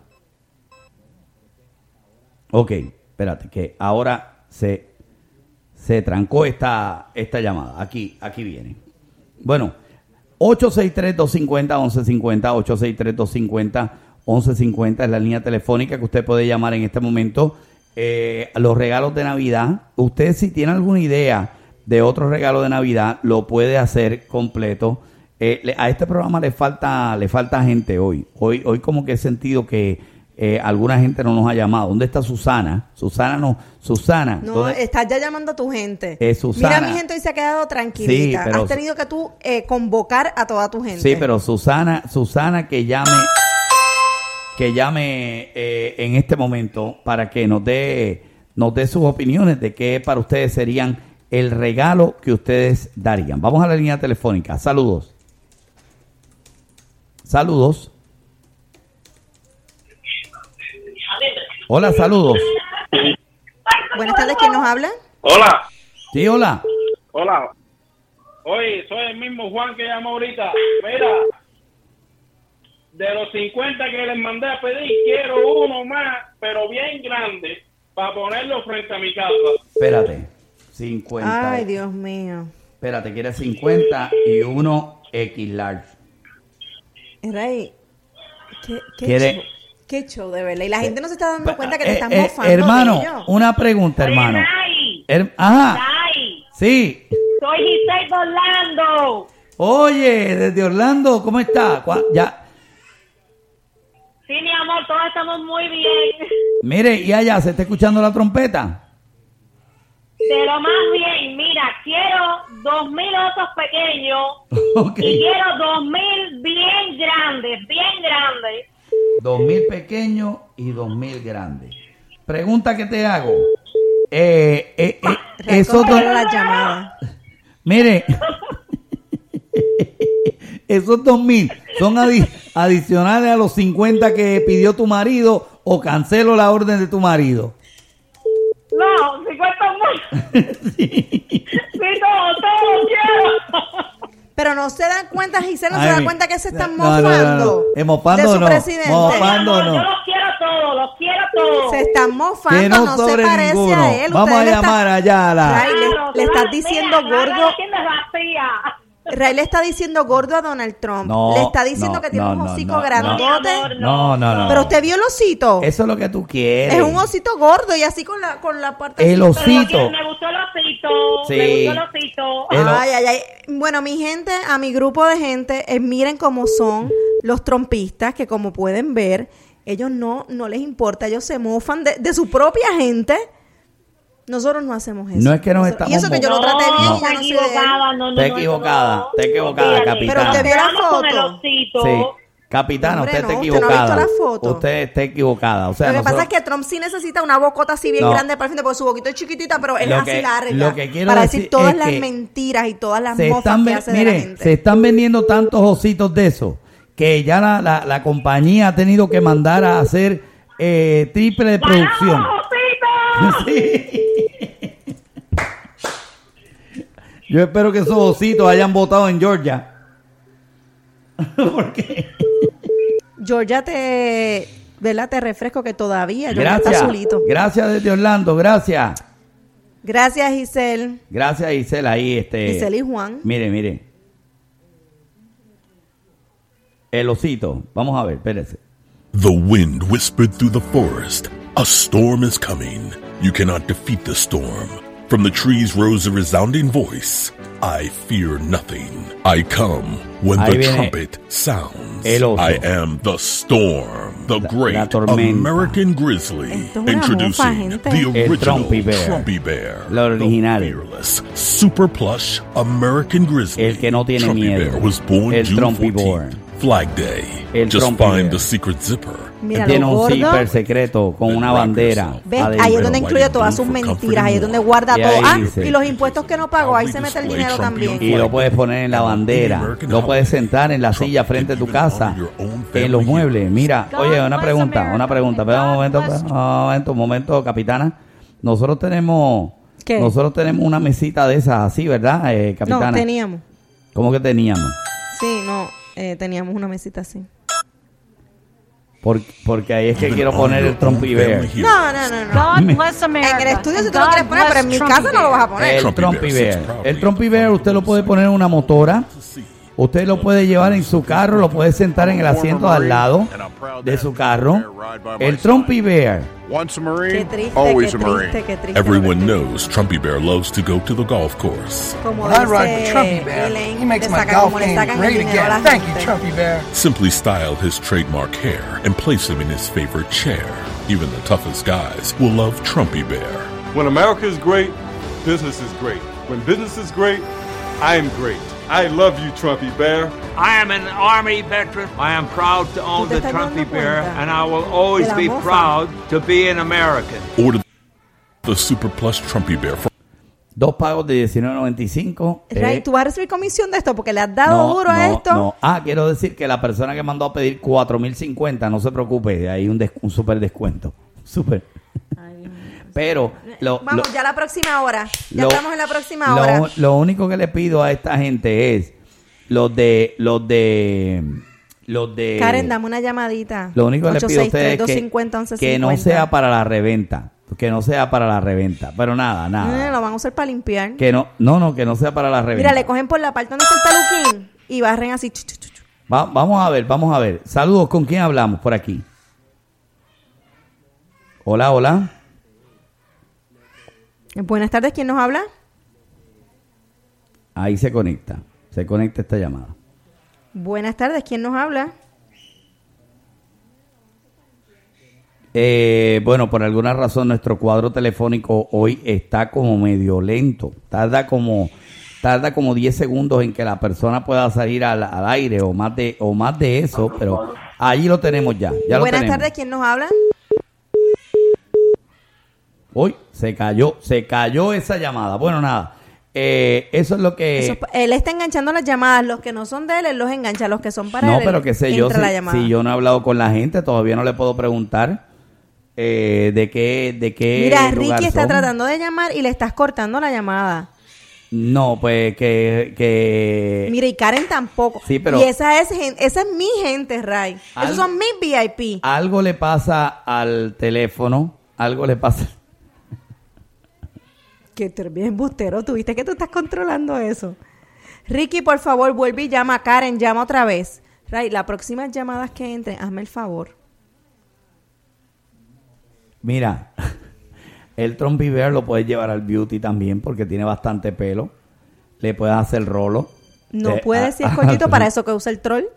Ok, espérate, que ahora se, se trancó esta, esta llamada. Aquí, aquí viene. Bueno, ocho seis tres, dos cinco cero, once cincuenta, ocho seis tres, dos cinco cero, once cincuenta es la línea telefónica que usted puede llamar en este momento. Eh, los regalos de Navidad, usted si tiene alguna idea de otro regalo de Navidad, lo puede hacer completo. Eh, le- a este programa le falta le falta gente hoy. Hoy hoy como que he sentido que eh, alguna gente no nos ha llamado. ¿Dónde está Susana? Susana no, Susana. No, ¿dónde- estás ya llamando a tu gente. Eh, Susana. Mira, mi gente hoy se ha quedado tranquilita. Sí, pero- Has tenido que tú eh, convocar a toda tu gente. Sí, pero Susana, Susana que llame, que llame eh, en este momento para que nos dé, nos dé sus opiniones de qué para ustedes serían el regalo que ustedes darían. Vamos a la línea telefónica. Saludos. Saludos. Hola, saludos. Buenas tardes, ¿quién nos habla? Hola, Sí, hola. hola. Oye, soy el mismo Juan que llamó ahorita. Mira, de los cincuenta que les mandé a pedir, quiero uno más, pero bien grande, para ponerlo frente a mi casa. Espérate. cincuenta. Ay, Dios mío. Espérate, quieres cincuenta y uno X large. Rey, ¿qué, qué, ¿Quiere- show, qué show, de verdad. Y la gente no se está dando cuenta que te Eh, están eh, mofando. hermano, de ellos. una pregunta, hermano. Nay, Her- Ajá. Nay, Sí. soy Giselle Orlando. Oye, desde Orlando, ¿cómo está? ¿Cuá- Ya. Sí, mi amor, todos estamos muy bien. Mire, y allá, ¿se está escuchando la trompeta? De lo más bien, mira, quiero dos mil osos pequeños Ok. y quiero dos mil bien grandes, bien grandes. Dos mil pequeños y dos mil grandes. Pregunta que te hago. Eh, eh, eh, esos dos... Controla la llamada. Mire, esos dos mil son adi- adicionales a los cincuenta que pidió tu marido o cancelo la orden de tu marido. No, cincuenta más. Sí, todo, todo lo quiero. Pero no se dan cuenta, Giselle, no Ay, se dan mi- cuenta que se están no, no, no, mofando. no. Eh, mofando de su no, presidente. mofando Mi amor, no. Yo los quiero todos, los quiero todos. Se están mofando, Que no, no se sobre parece ninguno. a él. Vamos Ustedes a le están- llamar allá a la... Ray, le, le estás diciendo Mira, gordo. la tienda es vacía. Ray le está diciendo gordo a Donald Trump. No, le está diciendo no, que tiene no, un no, hocico no, grandote. No, no, no. Pero usted vio el osito. Eso es lo que tú quieres. Es un osito gordo y así con la, con la parte. El así. osito. Me gustó el osito. Sí. Me gustó el osito. El o- Ay, ay, ay. Bueno, mi gente, a mi grupo de gente, eh, miren cómo son los trompistas, que como pueden ver, ellos no, no les importa, ellos se mofan de, de su propia gente. Nosotros no hacemos eso. No es que nos Nosotros- estamos Y eso que yo lo traté bien No. y ya no Está soy de él. equivocada, no, no, Está no, equivocada, no. está equivocada, Olvídate. capitana. Pero usted vio la Vamos con el foto. osito. Sí. Capitana, Hombre, usted está no, usted no ha visto equivocada. la foto. Usted está equivocada. O sea, Lo que nosotros- pasa es que Trump sí necesita una bocota así bien No. grande para el frente, porque su boquito es chiquitita, pero él Lo es así que- larga. lo que quiero para decir decir todas es las que mentiras y todas las se mofas están, que ven- hace de la mire, gente. se están vendiendo tantos ositos de esos que ya la, la, la compañía ha tenido que mandar a hacer eh, triple de producción. Sí. Yo espero que esos ositos hayan votado en Georgia. ¿Por qué? Georgia te, ¿verdad? Te refresco que todavía yo Gracias. está azulito. Gracias desde Orlando, gracias. Gracias, Giselle. Gracias, Giselle, ahí este. Giselle y Juan. Mire, mire. El osito. Vamos a ver, espérese. The wind whispered through the forest. A storm is coming. You cannot defeat the storm. From the trees rose a resounding voice. I fear nothing. I come when Ahí the viene trumpet sounds. el oso. I am the storm, the La- great la tormenta. American grizzly. Esto es una Introducing mofa, gente. the El original Trumpy Bear. Trumpy Bear. Lo original. The fearless, super plush American grizzly. El que no tiene Trumpy miedo. Bear was born El June Trumpy fourteenth, Bear. Flag Day. El Just Trumpy find Bear. the secret zipper. Mira, Tiene lo un gordo. zipper secreto con una bandera. ¿Ves? adentro. Ahí es donde incluye todas sus mentiras, ahí es donde guarda Y todo. ahí Ah, dice- y los impuestos que no pagó, ahí se mete el dinero también. Y lo puedes poner en la bandera, lo puedes sentar en la silla frente a tu casa, en los muebles. Mira, oye, una pregunta, una pregunta, espera un momento, espera un momento, un momento, capitana. Nosotros tenemos, ¿Qué? nosotros tenemos una mesita de esas así, ¿verdad, eh, capitana? No, teníamos. ¿Cómo que teníamos? Sí, no, eh, teníamos una mesita así. Por- porque ahí es que quiero poner el Trumpy Bear. No, no, no, no. God bless America. En el estudio si And tú lo God quieres poner, pero en mi bless casa Trumpy no lo vas a Bear. poner. El Trumpy Bear. El Trumpy Bear usted lo puede poner en una motora. Usted lo puede llevar en su carro, lo puede sentar en el asiento de al lado de su carro. El Trumpy Bear. Once a Qué Marine, triste, always qué a Marine. triste, qué triste. Everyone knows Trumpy Bear loves to go to the golf course. Como When I ride with dice Trumpy Bear, Elaine, he makes le my saca- golf como le game sacan el great dinero a la again. Thank you, gente. Trumpy Bear. Simply style his trademark hair and place him in his favorite chair. Even the toughest guys will love Trumpy Bear. When America is great, business is great. When business is great, I am great. I love you, Trumpy Bear. I am an Army veteran. I am proud to own ¿Tú te the estás Trumpy dando Bear, cuenta and I will always de la be mofa? proud to be an American. Order the Super Plush Trumpy Bear for Dos pagos de diecinueve noventa y cinco. Ray, eh, ¿tú vas a recibir comisión de esto? Porque le has dado no, duro a no, esto. no. Ah, quiero decir que la persona que mandó a pedir cuatro mil cincuenta, no se preocupe, hay un, des- un super descuento. Super. Pero lo, Vamos, lo- ya la próxima hora. Ya lo- estamos en la próxima lo- hora. lo único que le pido a esta gente es los de los de los de Karen, dame una llamadita. Lo único que le pido a ustedes es ocho seis tres, que, dos cinco cero, once que no cincuenta. sea para la reventa, que no sea para la reventa, pero nada, nada. Eh, lo van a usar para limpiar. Que no, no, no, que no sea para la reventa. Mira, le cogen por la parte donde está el taluquín y barren así. chu, chu, chu, chu. Va- vamos a ver, vamos a ver. Saludos, ¿con quién hablamos por aquí? Hola, hola. Buenas tardes, ¿quién nos habla? Ahí se conecta, se conecta esta llamada. Buenas tardes, ¿quién nos habla? Eh, bueno, por alguna razón nuestro cuadro telefónico hoy está como medio lento. Tarda como tarda como diez segundos en que la persona pueda salir al, al aire o más de o más de eso, pero allí lo tenemos ya. Ya lo Buenas tenemos. tardes, ¿quién nos habla? Hoy se cayó, se cayó esa llamada. Bueno, nada. Eh, eso es lo que Eso es pa- él está enganchando las llamadas. Los que no son de él, él los engancha. Los que son para no, él, pero él qué sé yo, entra la si, llamada. si yo no he hablado con la gente, todavía no le puedo preguntar eh, de qué, de qué Mira, lugar Ricky está son. tratando de llamar y le estás cortando la llamada. No, pues que, que Mira, y Karen tampoco. Sí, pero- y esa es gen- esa es mi gente, Ray. Al- Esos son mis V I P. algo le pasa al teléfono, algo le pasa. Que tú eres bien embustero. ¿Tú viste que tú estás controlando eso? Ricky, por favor, vuelve y llama a Karen. Llama otra vez. Ray, las próximas llamadas que entren, hazme el favor. Mira, el Trumpy Bear lo puedes llevar al beauty también porque tiene bastante pelo. Le puedes hacer rolo. No Le- puede a- si es cortito, para eso que usa el troll.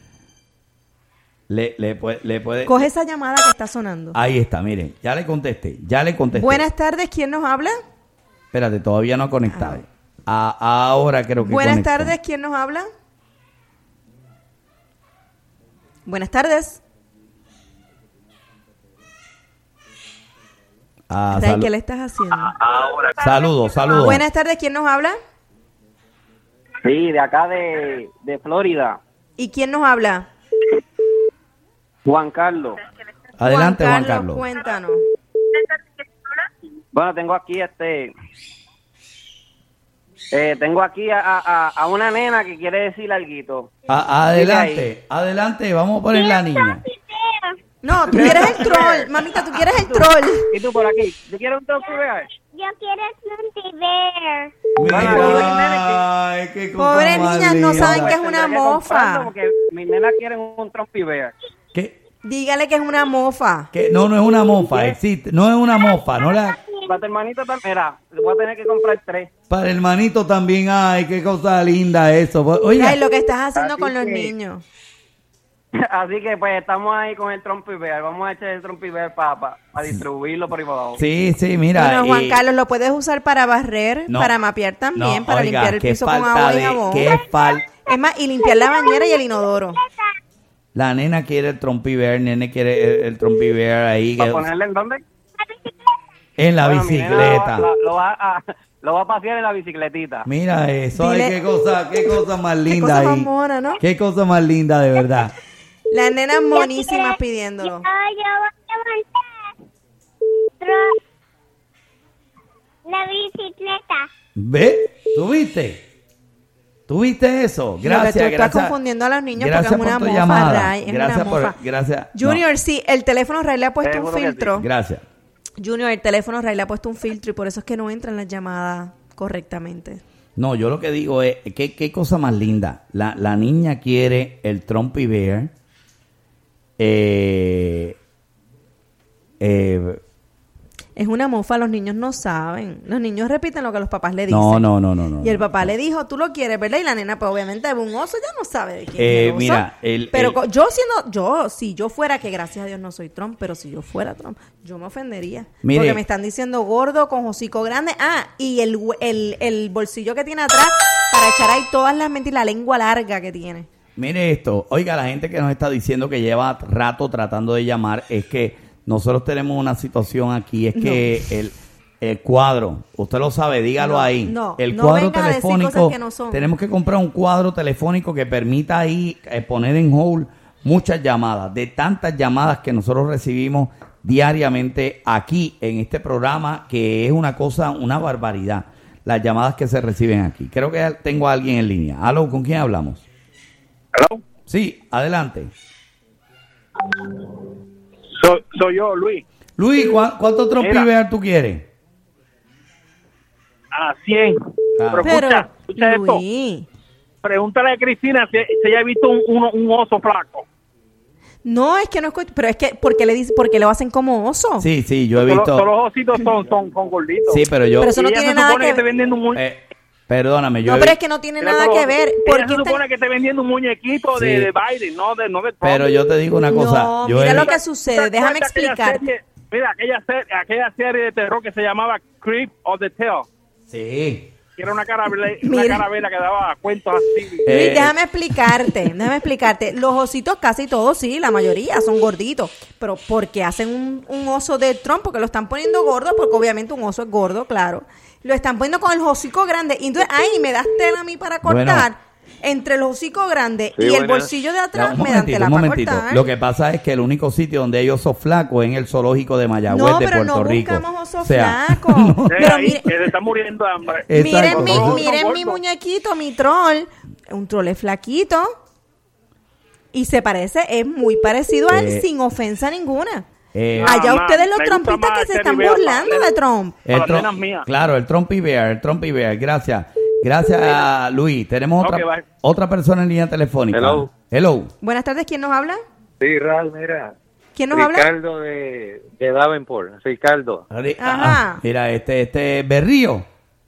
Le, le, puede, le puede- Coge esa llamada que está sonando. Ahí está, miren, ya le contesté, ya le contesté. Buenas tardes, ¿quién nos habla? Espérate, todavía no ha conectado. A- ahora creo que Buenas conectó. tardes, ¿quién nos habla? Buenas tardes. Ah, Ray, salu- ¿qué le estás haciendo? Saludos, saludos. Buenas tardes, ¿quién nos habla? Sí, de acá de, de Florida. ¿Y quién nos habla? Juan Carlos. Adelante, Juan Carlos. Cuéntanos. Bueno, tengo aquí este... Eh, tengo aquí a, a, a una nena que quiere decir algo. A- adelante, adelante, vamos a poner la niña. No, tú quieres el troll. Mamita, tú quieres el troll. ¿Y tú por aquí? ¿Tú quieres un Trumpy Bear? Yo quiero el Trumpy Bear. Mira, ay, qué cosa Pobres más niñas, no linda. saben que es una Tendré que comprarlo mofa. Porque mis nenas quieren un Trumpy Bear. ¿Qué? Dígale que es una mofa. ¿Qué? No, no es una mofa, existe. No es una mofa, no la... Para tu hermanito también. Mira, le voy a tener que comprar tres. Para el hermanito también, ay, qué cosa linda eso. Oiga, Ay, lo que estás haciendo Así con los que- niños. Así que pues estamos ahí con el Trumpy Bear. Vamos a echar el Trumpy Bear para pa, pa distribuirlo por ahí por abajo. sí, sí, mira. Bueno, Juan y- Carlos, lo puedes usar para barrer, No. para mapear también, no, para oiga, limpiar el qué piso con falta agua y de- jabón. qué fal- Es más, y limpiar la bañera y el inodoro. La nena quiere el Trumpy Bear, el nene quiere el, el Trumpy Bear ahí. ¿Para que- ponerle en dónde? en la Bueno, mi nena bicicleta. Lo, va- lo va a, lo va a pasear en la bicicletita. Mira eso, ay, Dile- qué cosa, qué cosa más linda cosa más ahí. mona, ¿no? Qué cosa más linda, de verdad. Las nenas monísimas pidiéndolo. Yo, yo voy a montar tro- la bicicleta. ¿Ve? ¿Tú viste? ¿Tú viste eso? Lo que tú Gracias, estás gracias. confundiendo a los niños Gracias porque es una por tu mofa, llamada. Ray. Es Gracias una por, mofa. gracias. Junior, sí, el teléfono Ray le ha puesto un Seguro que sí. filtro. No, gracias. Junior, el teléfono Ray le ha puesto un filtro y por eso es que no entran las llamadas correctamente. No, yo lo que digo es, ¿qué, qué cosa más linda? La, la niña quiere el Trumpy Bear. Eh, eh, Es una mofa, los niños no saben. Los niños repiten lo que los papás le dicen. no, no, no, no, no. Y el papá le dijo, tú lo quieres, ¿verdad? Y la nena, pues obviamente, un oso ya no sabe de quién Eh, es el oso. mira, el- pero el- co- yo siendo, yo, si yo fuera, que gracias a Dios no soy Trump, pero si yo fuera Trump, yo me ofendería. Mire. Porque me están diciendo gordo con hocico grande. Ah, y el, hue- el, el bolsillo que tiene atrás para echar ahí todas las mentiras y la lengua larga que tiene. Mire esto, oiga, la gente que nos está diciendo que lleva rato tratando de llamar, es que nosotros tenemos una situación aquí, es que el, el cuadro, usted lo sabe, dígalo No, ahí, no, el no cuadro venga a decir telefónico, cosas que no son. tenemos que comprar un cuadro telefónico que permita ahí eh, poner en hold muchas llamadas, de tantas llamadas que nosotros recibimos diariamente aquí en este programa, que es una cosa, una barbaridad, las llamadas que se reciben aquí. Creo que tengo a alguien en línea. Aló, ¿con quién hablamos? Hello. Sí, adelante. Soy, soy yo, Luis. Luis, ¿cuá- ¿cuánto Trumpy Mira. Bear tú quieres? A cien. Ah. Pero Pero, escucha, escucha esto. Luis, Pregúntale a Cristina si, si ella ha visto un, uno- un oso flaco. no es que no escucho, pero es que, ¿por qué le, dice, porque lo hacen como oso? Sí, sí, yo he Todos visto. todos los ositos son, son, son gorditos. Sí, pero yo. Pero eso no Y ella tiene se nada supone que que te ver. vendiendo un mu- eh, perdóname, yo. No, he pero vi- es que no tiene Mira, nada pero que ver. Ella Porque se supone que esté vendiendo un muñequito Sí. de, de Biden, no de, no de Trump. Pero yo te digo una cosa. No, yo mira he lo vi- que sucede. Déjame ¿Te acuerdas aquella explicarte. serie? Mira, aquella serie, aquella serie de terror que se llamaba Creep of the Tail. Sí. Que era una carabela, una Mira. carabela que daba cuentos así. Luis, Eh, déjame explicarte, déjame explicarte. Los ositos casi todos, sí, la mayoría son gorditos. Pero porque hacen un, un oso de Trump, porque lo están poniendo gordo, porque obviamente un oso es gordo, claro. Lo están poniendo con el hocico grande. Y entonces, ay, me das tela a mí para cortar. Bueno. Entre el hocico grande Sí, y el buenas. bolsillo de Ya, atrás, un me dan momentito, tela un para momentito. cortar. Lo que pasa es que el único sitio donde hay osos flacos es en el zoológico de Mayagüez No, de pero Puerto no Rico. buscamos osos O sea, flacos. no. Eh, Pero ahí, mire- que se está muriendo de hambre. Exacto. Miren mi, Son miren mi gordos. muñequito, mi troll. Un troll es flaquito. Y se parece, es muy parecido a él, Eh, sin ofensa ninguna. Eh, Allá Nada ustedes más, los me gusta trompistas más que se Teddy están Bear burlando para- de Trump. el Para las trom- nenas mías. claro, el Trumpy Bear, el Trumpy Bear, gracias. Gracias a Luis. Tenemos otra, Ok, bye. otra persona en línea telefónica. Hello. Hello. Buenas tardes, ¿quién nos habla? Sí, Ral, mira. ¿Quién nos habla? Ricardo de, de Davenport. Ricardo. Ri- Ajá. ah, mira, este, este Berrío.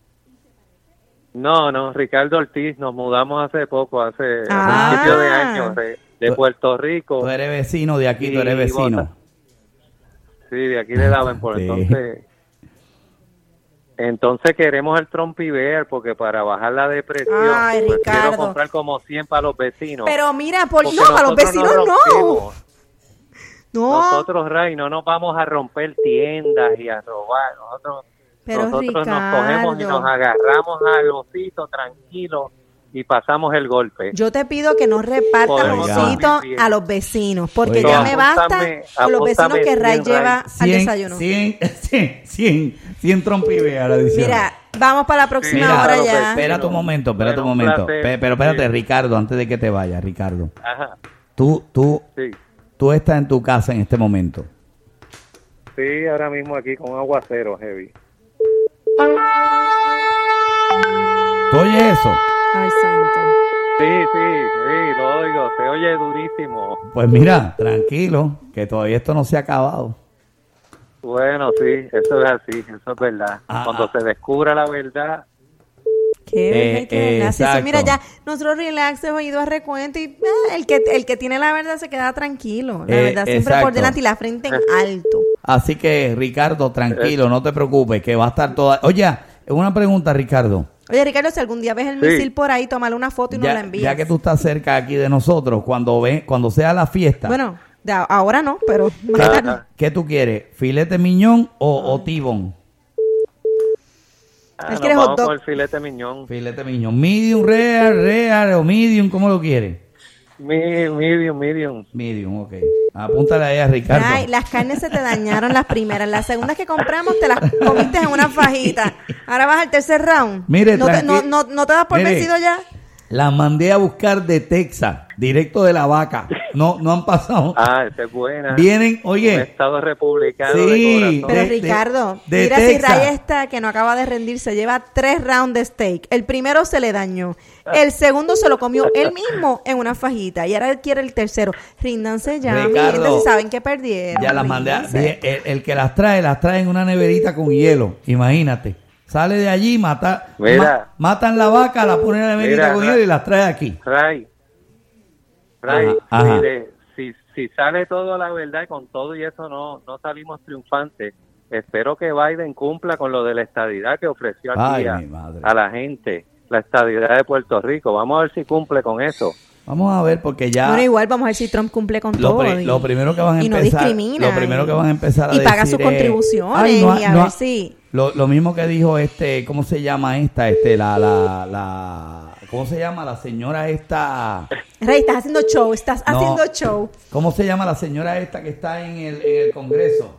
No, no, Ricardo Ortiz. Nos mudamos hace poco, hace Ah. a principios de año, de, de Tú- Puerto Rico. Tú eres vecino de aquí, tú eres Y vecino. vota. Sí, de aquí de Davenport. Sí. Entonces, entonces queremos el Trumpy Bear porque para bajar la depresión, Ay, pues Ricardo. quiero comprar como cien para los vecinos. Pero mira, por, Porque no, a los nosotros vecinos nos no. rompemos. No, Nosotros, Ray, no nos vamos a romper tiendas y a robar. Nosotros, pero nosotros nos cogemos y nos Ricardo, agarramos al osito tranquilo y pasamos el golpe. yo te pido que no repartan Podemos ositos dormir bien. a los vecinos, porque Oiga. ya me basta Apúntame, con los vecinos apúntame que Ray cien, Ray. lleva al cien, desayuno. cien, cien, cien, cien Trumpy Bear, adicional. Mira, vamos para la próxima Mira, hora claro, ya. pues, espérate un momento, espérate un Bueno, un momento. placer. Pe- Pero espérate, Sí. Ricardo, antes de que te vayas, Ricardo. Ajá, Tú, tú, sí. tú estás en tu casa en este momento. Sí, ahora mismo aquí con aguacero heavy. ¿Tú oyes eso? Ay, santo. Sí, sí, sí, lo oigo, se oye durísimo. Pues mira, tranquilo, que todavía esto no se ha acabado. Bueno, sí, eso es así, eso es verdad. Ah, Cuando ah. se descubra la verdad, Qué Eh, verdad, qué verdad. Sí, exacto. sí, mira, ya nosotros relax, hemos ido a recuento y ah, el que el que tiene la verdad se queda tranquilo. La Eh, verdad siempre exacto. por delante y la frente en alto. Así que, Ricardo, tranquilo, no te preocupes, que va a estar toda... Oye, una pregunta, Ricardo. Oye, Ricardo, si algún día ves el Sí. misil por ahí, tómale una foto y nos la Ya, envías. ya que tú estás cerca aquí de nosotros, cuando ve, cuando sea la fiesta, Bueno, de a- ahora no, pero más tarde. ¿qué tú quieres? ¿Filete miñón o, o tibón? ah, Él nos quiere hot vamos dog. con el filete miñón. Filete miñón. Medium, rare, rare o medium, ¿cómo lo quieres? Mi, medium, medium. Medium, ok. Apúntale ahí a Ricardo. Ay, las carnes se te dañaron las primeras. Las segundas que compramos te las comiste en una fajita. Ahora vas al tercer round. Mire, ¿No te, tranqui- no, no, ¿No te das por Mire. vencido ya? La mandé a buscar de Texas, directo de la vaca. No, no han pasado. Ah, esa es buena. Vienen, oye. Un estado republicano Sí, de corazón. Pero de- Ricardo, de mira si Texas. Ray está que no acaba de rendirse, lleva tres rounds de steak. El primero se le dañó, el segundo se lo comió él mismo en una fajita y ahora él quiere el tercero. Ríndanse ya, mi Ricardo, gente, si saben que perdieron. Ya las mandé. a- ríndanse. el, el que las trae, las trae en una neverita con hielo. Imagínate. Sale de allí, mata, Mira. ma- matan la vaca, la ponen en la neverita Mira, con Ra- hielo y las trae aquí. Ray, Ray, Ajá, ajá. si, de- si, si sale todo la verdad y con todo y eso no, no salimos triunfantes, espero que Biden cumpla con lo de la estadidad que ofreció aquí Ay, a, mi madre. a la gente, la estadidad de Puerto Rico. Vamos a ver si cumple con eso. Vamos a ver, porque ya Bueno, igual vamos a ver si Trump cumple con lo, todo. pri- y- lo primero que van a y no empezar, discrimina. lo primero que van a empezar a y decir paga sus es, contribuciones "Ay, no ha- y a no ha- ver si... Lo, lo mismo que dijo este, ¿cómo se llama esta? Este, la, la, la, ¿cómo se llama la señora esta? Rey, estás haciendo show, estás No. haciendo show. ¿Cómo se llama la señora esta que está en el, en el Congreso?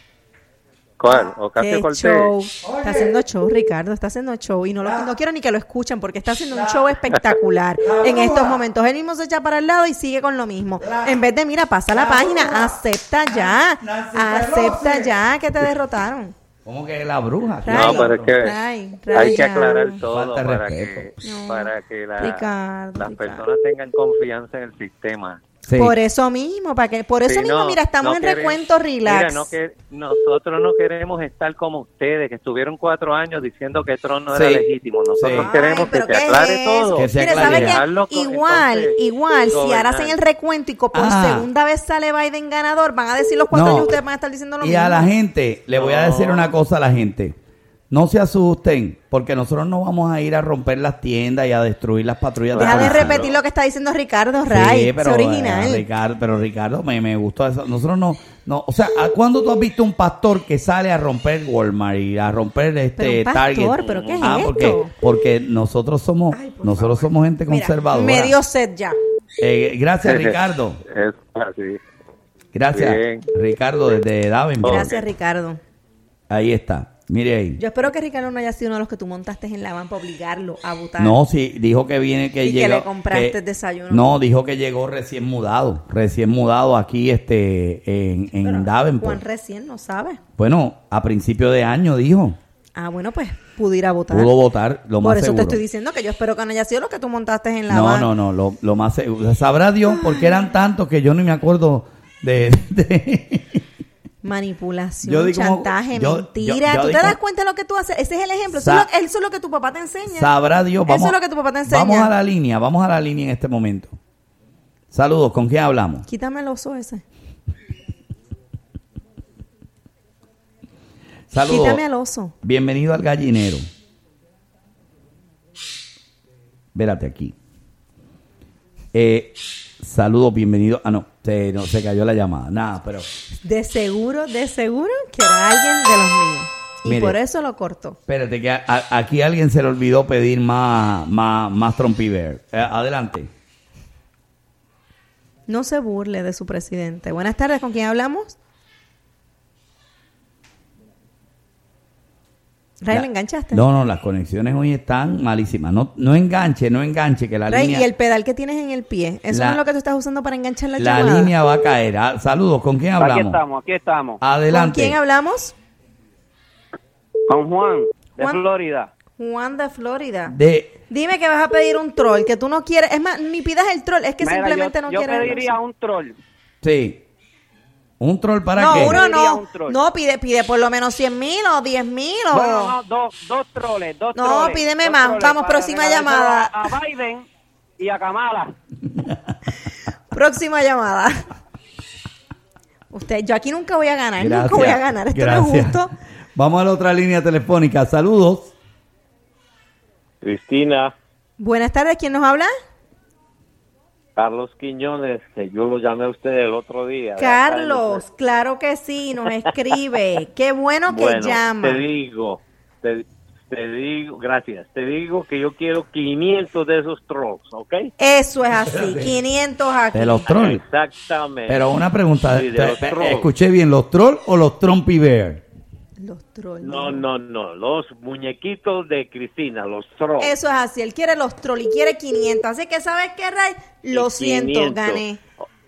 ¿Cuál? Ocasio Qué Cortés. show. Está haciendo show, Ricardo, está haciendo show. Y no, lo, no quiero ni que lo escuchen porque está haciendo un show espectacular en estos momentos. Él mismo se echa para el lado y sigue con lo mismo. En vez de, mira, pasa la página, acepta ya, acepta ya que te derrotaron. ¿Cómo que la bruja? No, pero es que Ray, Ray, hay que ya. aclarar todo Falta de para que, respeto. No. para que la- Ricardo, las Ricardo. personas tengan confianza en el sistema. Sí. Por eso mismo, para que, por eso Sí, mismo, no, mira, estamos no en queremos- recuento relax. Mira, no que, nosotros no queremos estar como ustedes, que estuvieron cuatro años diciendo que Trump no era Sí. legítimo. Nosotros Sí. queremos Ay, que pero se ¿qué aclare es eso? todo. Que se Mira, aclare. ¿sabes qué? Dejarlo con- Igual, entonces, igual, si ahora gobernar. hacen el recuento y co- por Ah. segunda vez sale Biden ganador, van a decir los cuatro No. años, ustedes van a estar diciendo lo Y mismo. a la gente, le voy a decir No. una cosa a la gente. No se asusten, porque nosotros no vamos a ir a romper las tiendas y a destruir las patrullas Deja de policía. repetir lo que está diciendo Ricardo, Ray. Sí, es pero, original. eh, Ricardo, pero Ricardo, me, me gustó eso. Nosotros no, no, o sea, ¿a cuándo tú has visto un pastor que sale a romper Walmart y a romper este Pero un pastor, Target? ¿pero qué es ah, esto? porque, porque nosotros somos, nosotros somos gente Mira, conservadora. me dio sed ya. Eh, gracias, Ricardo. Es así. Gracias, Bien. Ricardo, desde Davenport. Gracias, Ricardo. Ahí está. Mire ahí. Yo espero que Ricardo no haya sido uno de los que tú montaste en la van para obligarlo a votar. No, sí, dijo que viene que Y que llegó. le compraste que- el desayuno. No, dijo que llegó recién mudado, recién mudado aquí este en, en Juan Davenport. recién no sabe. Bueno, a principio de año dijo, Ah, bueno, pues pudo ir a votar. pudo votar lo Por más eso seguro. te estoy diciendo que yo espero que no haya sido lo que tú montaste en la No, van. no, no, lo, lo más seguro. Sabrá Dios porque eran tantos que yo ni me acuerdo de... de- Manipulación, Yo digo como- chantaje, yo- mentira. yo- yo ¿Tú digo- te das cuenta de lo que tú haces? Ese es el ejemplo. Eso, Sa- es, lo, eso es lo que tu papá te enseña. Sabrá Dios. Vamos, Eso es lo que tu papá te enseña. Vamos a la línea, vamos a la línea en este momento. Saludos, ¿con quién hablamos? Quítame el oso ese. Saludos. Quítame al oso. Bienvenido al gallinero. Vérate aquí. Eh, saludos, bienvenido. Ah, no se, no, se cayó la llamada. Nada, pero De seguro, de seguro que era alguien de los míos. Y Mire. por eso lo cortó. espérate, que a- a- aquí a alguien se le olvidó pedir más, más, más Trumpy Bear. Eh, adelante. No se burle de su presidente. Buenas tardes, ¿con quién hablamos? Ray, La- ¿le enganchaste? No, no, las conexiones hoy están malísimas. No, no enganche, no enganche, que la Ray, línea... y el pedal que tienes en el pie, ¿eso La- no es lo que tú estás usando para enganchar la, La llamada? línea va a caer. Ah, saludos, ¿con quién Aquí hablamos? estamos, aquí estamos. Adelante. ¿Con quién hablamos? Con Juan, de Juan. Florida. Juan de Florida. De... Dime que vas a pedir un troll, que tú no quieres, es más, ni pidas el troll, es que Mira, simplemente yo, no yo quieres. pediría un troll. Sí. ¿Un troll para no, qué? uno Pediría no. un troll. No, pide, pide por lo menos cien mil o diez mil o... Bueno, no, dos, dos troles, dos No, troles. pídeme dos más. troles Vamos, para próxima regalárselo llamada. A, a Biden y a Kamala. Próxima llamada. Usted, yo aquí nunca voy a ganar, nunca Gracias, voy a ganar. Esto no es gracias. justo. Vamos a la otra línea telefónica. Saludos. Cristina, Buenas tardes, ¿quién nos habla? Carlos Quiñones, que yo lo llamé a usted el otro día. Carlos, claro que sí, nos escribe. Qué bueno que Bueno, llama. te digo, te, te digo, gracias, te digo que yo quiero quinientos de esos trolls, ¿ok? Eso es así, quinientos aquí. De los trolls. Exactamente. Pero una pregunta. Sí, de te- los te- trolls. escuché bien, ¿los trolls o los Trumpy Bear? Los trolls. No, no, no, los muñequitos de Cristina, los trolls. Eso es así, él quiere los trolls y quiere quinientos. Así que, ¿sabes qué, Ray? Lo Y siento, quinientos. gané.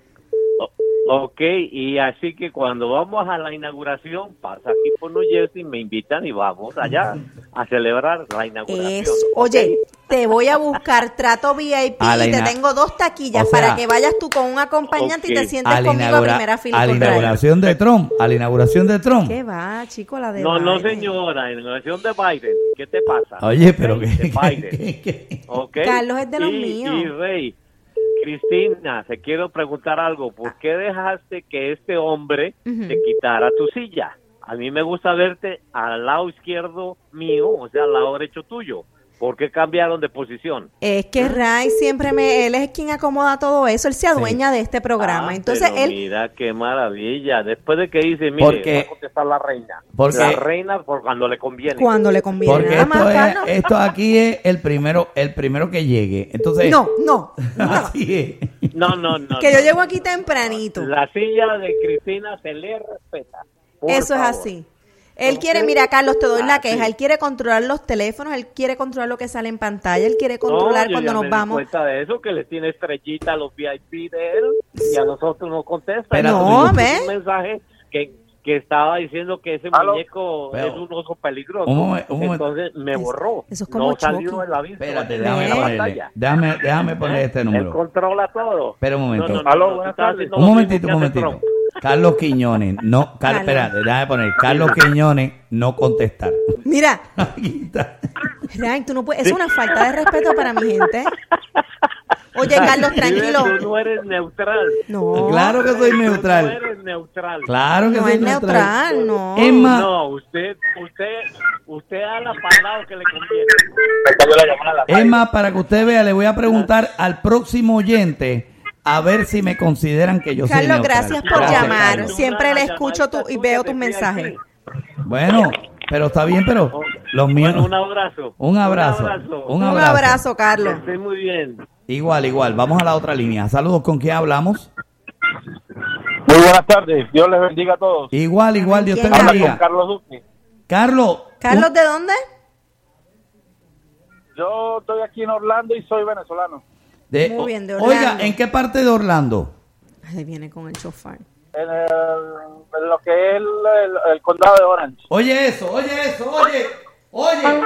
Ok, y así que cuando vamos a la inauguración, pasa aquí por New Jersey, me invitan y vamos allá a celebrar la inauguración. Eso. Oye, te voy a buscar trato V I P A la y te ina- tengo dos taquillas O sea, para que vayas tú con un acompañante y te ok. sientes A la, conmigo a inaugura- primera fila. a la con Ray. inauguración de Trump. A la inauguración de Trump. ¿Qué va, chico, la de No, no, Biden? señora, inauguración de Biden, ¿qué te pasa? Oye, pero Ok, que- de Biden. Ok. Carlos es de los Y- míos. Y Rey, Cristina, te quiero preguntar algo. ¿Por qué dejaste que este hombre Ujú. te quitara tu silla? A mí me gusta verte al lado izquierdo mío, o sea, al lado derecho tuyo. ¿Por qué cambiaron de posición? Es que Ray siempre me, él es quien acomoda todo eso, él se adueña de este programa. Ah, Entonces pero él, mira qué maravilla. Después de que dice, mire, Porque- va a contestar la reina. porque- la reina por cuando le conviene. cuando le conviene, Porque nada esto, más, es, Carlos. esto aquí es el primero, el primero que llegue. Entonces, No, no, así es. No, no, no. que yo no. llego aquí tempranito. La silla de Cristina se le respeta. Por Eso es favor. así. Él Ok. quiere, mira, Carlos, te doy la Ah, queja. sí. Él quiere controlar los teléfonos, él quiere controlar lo que sale en pantalla, él quiere controlar No, yo cuando ya nos me di vamos. cuenta de eso, que les tiene estrellita a los V I P de él y a nosotros no contestan. Espera, No, Entonces, ¿ves? un mensaje que, que estaba diciendo que ese Aló. muñeco Pero- es un oso peligroso. Un momen- un momen- Entonces me Es- borró. eso es como no salió Chucky. en la vista. Espérate, en déjame la ponerle. pantalla. Déjame, déjame poner este Él número. controla todo. Espera un momento. No, no, no, Aló, no, tú buenas estás tardes. haciendo Un lo momentito, mismo un que hace momentito. Trump. Carlos Quiñones, no, Car- Carlos. espérate, déjame poner. Carlos Quiñones, no contestar. Mira, Aquí está. Ryan, tú no puedes, es una falta de respeto para mi gente. Oye, Carlos, tranquilo. Tú no eres neutral. No, Claro que soy Tú no neutral. eres neutral. Claro que no soy es neutral, no. Es más, No, usted, usted, usted habla para el lado que le conviene. es más, para que usted vea, le voy a preguntar al próximo oyente a ver si me consideran que yo soy Carlos, neutral. gracias por llamar. Carlos. Siempre le escucho tu, y veo tus mensajes. Bueno, pero está bien, pero los míos. Bueno, un abrazo. Un abrazo. Un abrazo. Un Un abrazo. abrazo, Carlos. Estoy muy bien. Igual, igual. Vamos a la otra línea. Saludos, ¿con quién hablamos? Muy buenas tardes. Dios les bendiga a todos. Igual, igual, Dios te ¿Quién Habla con bendiga. Carlos Duque. Carlos. Carlos, un- ¿de dónde? Yo estoy aquí en Orlando y soy venezolano. de- Muy bien, de Oiga, Orlando. ¿en qué parte de Orlando? Ahí viene con el chofar. En, el- en lo que es el, el- el condado de Orange. Oye eso, oye eso, oye, oye.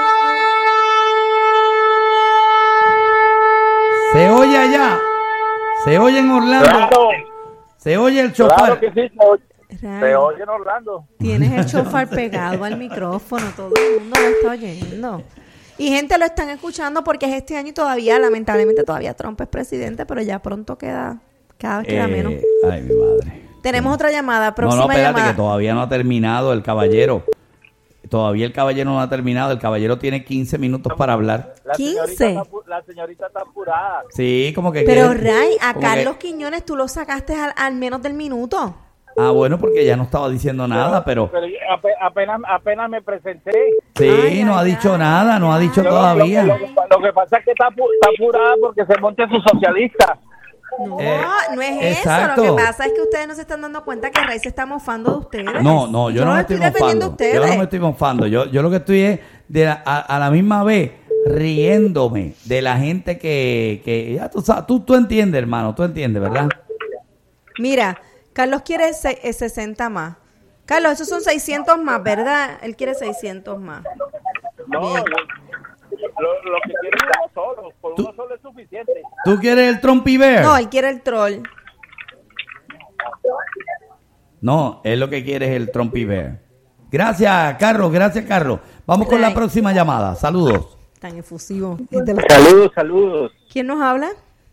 Se oye allá. Se oye en Orlando. Claro, Se oye el claro chofar. que sí. Se oye, Ryan, se oye en Orlando. tienes el chofar pegado al micrófono, todo el mundo lo está oyendo. Y gente lo están escuchando porque es este año y todavía, lamentablemente, todavía Trump es presidente, pero ya pronto queda, cada vez queda Eh, menos. Ay, mi madre. Tenemos otra llamada, No, próxima no, espérate, llamada. que todavía no ha terminado el caballero. Todavía el caballero no ha terminado. El caballero tiene quince minutos para hablar. La señorita quince. está apu- La señorita está apurada. Sí, como que... Pero que- Ray, a como que- Carlos Quiñones tú lo sacaste al, al menos del minuto. Ah, bueno, porque ya no estaba diciendo nada, pero... Pero yo ape- apenas, apenas me presenté. Sí, Ay, no ay, ha dicho ay, nada, no ha dicho Lo- todavía. Lo, lo- lo que pasa es que está, apu- está apurada porque se monte su socialista. No, Eh, no es exacto. eso. Lo que pasa es que ustedes no se están dando cuenta que Ray se está mofando de ustedes. No, no, yo, no me estoy defendiendo mofando. a Yo ustedes. no me estoy mofando. Yo, yo lo que estoy es de la- a, a la misma vez riéndome de la gente que, que ya tú sabes, tú, tú entiendes, hermano, tú entiendes, ¿verdad? Mira, Carlos quiere se- eh, sesenta más. Carlos, esos son seiscientos más, ¿verdad? Él quiere seiscientos más. No, Bien. lo, lo que quiero es uno solo. Por uno solo es suficiente. ¿Tú quieres el Trumpy Bear? No, él quiere el troll. No, él lo que quiere es el Trumpy Bear. Gracias, Carlos, gracias, Carlos. Vamos con la Right. próxima llamada. Saludos. Tan efusivo. Es de los- Saludos, saludos. ¿Quién nos habla?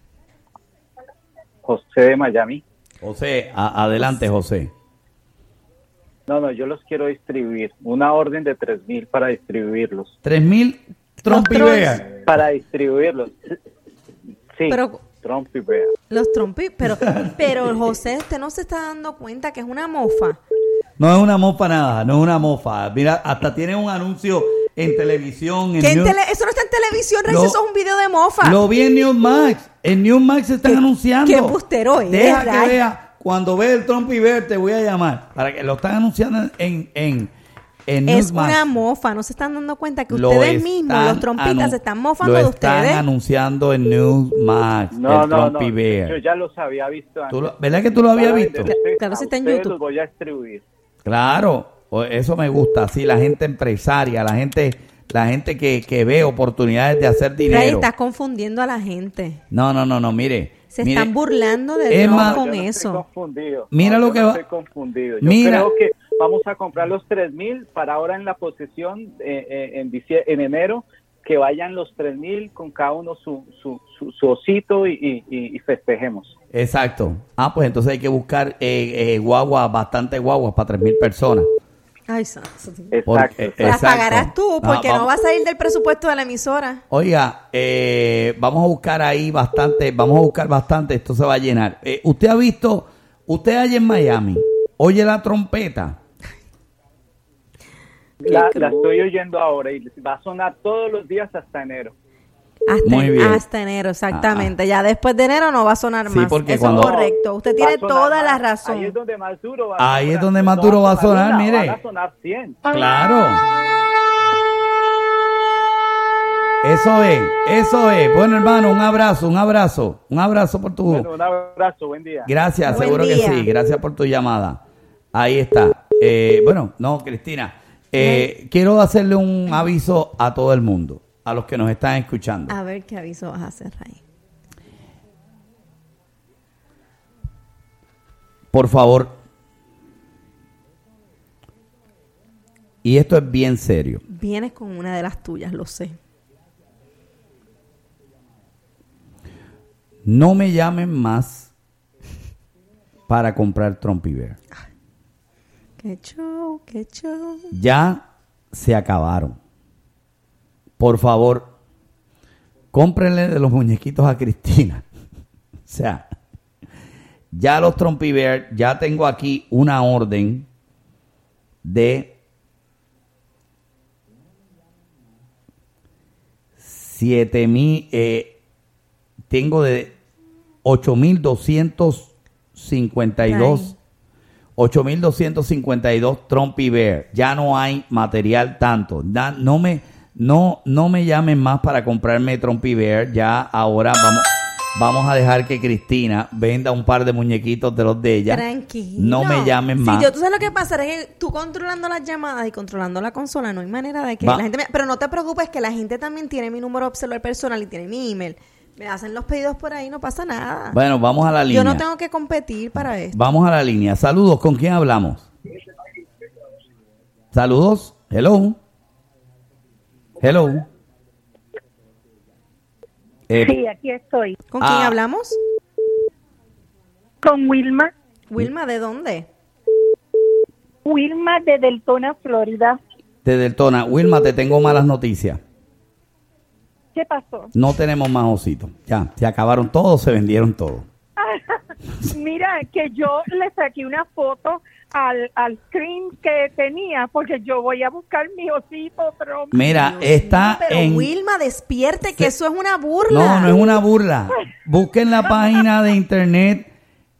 José de Miami. José, a- adelante, José. No, no, yo los quiero distribuir. Una orden de tres mil para distribuirlos. Tres mil Trumpy trolls. Bear. Para distribuirlos. Sí, Pero- Trumpy Bear. Los trompis. Pero, pero José, usted no se está dando cuenta que es una mofa. No es una mofa nada, no es una mofa. Mira, hasta tiene un anuncio en televisión. En Que en News- tele- eso no está en televisión, Ray, Lo- eso es un video de mofa. Lo vi en Newsmax. En Newsmax se están anunciando. qué bustero es, Deja que Ray. vea. Cuando ve el Trumpy Bear te voy a llamar. Para que lo están anunciando en, en, en Es Newsmax. una mofa, no se están dando cuenta que Lo ustedes están mismos, los trompitas, anu- se están mofando lo de están ustedes. anunciando en Newsmax. No, el no, no. Trumpy Bear. Yo ya los había visto antes. ¿Tú lo- ¿Verdad que tú lo habías Para visto? venderse Claro, sí a está en ustedes YouTube. Los voy a distribuir. Claro, o- eso me gusta. Así la gente empresaria, la gente, la gente que, que ve oportunidades de hacer Ray, dinero. estás confundiendo a la gente. No, no, no, no, mire. Se mire, están burlando de es Dios más- con Yo no eso. Estoy confundido. Mira No, lo yo que no va- Estoy confundido. Yo Mira. creo que vamos a comprar los tres mil para ahora en la posesión eh, eh, en, dicie- en enero, que vayan los tres mil con cada uno su, su, su, su osito y, y, y- y festejemos. Exacto. Ah, pues entonces hay que buscar eh, eh, guaguas, bastante guaguas para tres mil personas. Ay, santo. Porque- Las exacto. pagarás tú, porque Ah, no vamos- va a salir del presupuesto de la emisora. Oiga, eh, vamos a buscar ahí bastante, vamos a buscar bastante, esto se va a llenar. Eh, usted ha visto, usted allá en Miami, oye la trompeta. La, la estoy oyendo ahora y va a sonar todos los días hasta enero. Hasta, Muy bien. hasta enero, exactamente. Ya después de enero no va a sonar Sí, más. porque Eso cuando- es correcto. Usted Va tiene a sonar toda la más. razón. Ahí es donde más duro va a Ahí es sonar. donde más No duro va a sonar, una, mire. Van a sonar cien. Claro. Eso es, eso es. Bueno, hermano, un abrazo, un abrazo, un abrazo por tu... Bueno, un abrazo, buen día. Gracias, Buen seguro día. que sí. Gracias por tu llamada. Ahí está. Eh, bueno, no, Cristina. eh, quiero hacerle un aviso a todo el mundo, a los que nos están escuchando. A ver qué aviso vas a hacer, Ray. Por favor. Y esto es bien serio. Vienes con una de las tuyas, lo sé. No me llamen más para comprar Trumpy Bear. Qué show, qué show. Ya se acabaron. Por favor, cómprenle de los muñequitos a Cristina. O sea, ya los Trumpy Bear, ya tengo aquí una orden de siete mil, eh, tengo de ocho mil doscientos cincuenta y dos. ocho mil doscientos cincuenta y dos Trumpy Bear. Ya no hay material tanto. Da- no me no no me llamen más para comprarme Trumpy Bear. Ya ahora vamos vamos a dejar que Cristina venda un par de muñequitos de los de ella. Tranquilo. No me llamen Sí, más. yo, tú sabes lo que pasa, es que tú controlando las llamadas y controlando la consola, no hay manera de que Va. la gente me... Pero no te preocupes que la gente también tiene mi número de celular personal y tiene mi email. Me hacen los pedidos por ahí, no pasa nada. Bueno, vamos a la línea. Yo no tengo que competir para esto. Vamos a la línea. Saludos, ¿con quién hablamos? Saludos. Hello. Hello. Eh, Sí, aquí estoy. ¿Con quién Ah. hablamos? Con Wilma. Wilma, ¿de dónde? Wilma de Deltona, Florida. de Deltona. Wilma, te tengo malas noticias. ¿Qué pasó? No tenemos más ositos. Ya, se acabaron todos, se vendieron todos. Mira, que yo le saqué una foto al, al screen que tenía, porque yo voy a buscar mi osito Trump. Mira, está Pero en... Wilma, despierte, que eso es una burla. No, no es una burla. Busquen la página de internet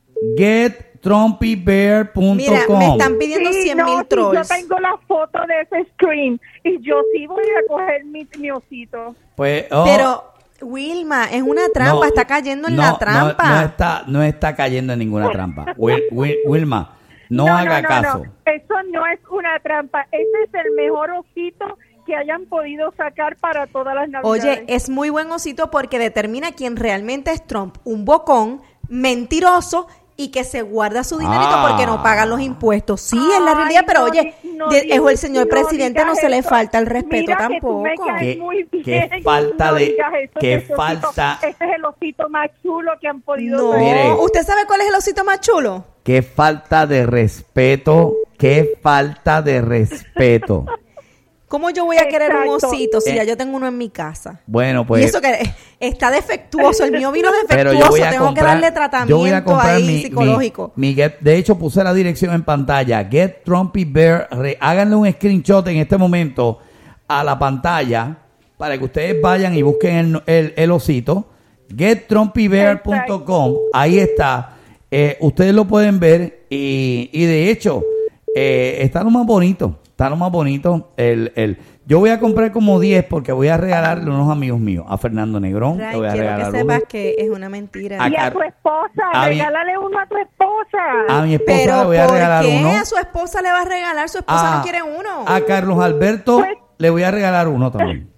get trumpy bear punto com. Mira, me están pidiendo Sí, cien no, mil sí, trolls. yo tengo la foto de ese screen y yo sí voy a coger mi, mi osito. Pues, oh, Pero, Wilma, es una trampa, no, está cayendo en no, la no, trampa. No, está, no está cayendo en ninguna trampa. Wil- Wil- Wilma, no, haga no, caso. no. Eso no es una trampa. Ese es el mejor osito que hayan podido sacar para todas las navidades. Oye, es muy buen osito porque determina quién realmente es Trump. Un bocón, mentiroso y que se guarda su dinerito Ah. porque no pagan los impuestos. Sí, es la Ay, realidad, pero no oye, di- no de- di- es el señor no presidente, no digas se le eso. falta el respeto Mira que tú tampoco. me caes Qué- muy bien. qué falta No de- digas eso, qué ese osito- falta- Ese es el osito más chulo que han podido No, ver. Mire. ¿usted sabe cuál es el osito más chulo? Qué falta de respeto, qué falta de respeto. ¿Cómo yo voy a querer un Exacto. osito si Eh. ya yo tengo uno en mi casa? Bueno, pues... y eso que eh, está defectuoso, el mío vino Pero yo defectuoso, voy a tengo comprar, que darle yo voy a tratamiento comprar ahí mi, psicológico. mi- mi Get- de hecho puse la dirección en pantalla, Get Trumpy Bear, re- háganle un screenshot en este momento a la pantalla para que ustedes vayan y busquen el, el, el osito, get trumpy bear punto com, ahí está, eh, ustedes lo pueden ver y, y de hecho eh, está lo más bonito, está lo más bonito, el, el yo voy a comprar como diez porque voy a regalarle a unos amigos míos, a Fernando Negrón, Ray, le voy a quiero regalar que sepas uno. que es una mentira. A Y a Car- tu esposa, a mi- regálale uno a tu esposa. A mi esposa Pero le voy a ¿por regalar qué uno. a su esposa le va a regalar? Su esposa A- no quiere uno. A Carlos Alberto Pues- le voy a regalar uno también.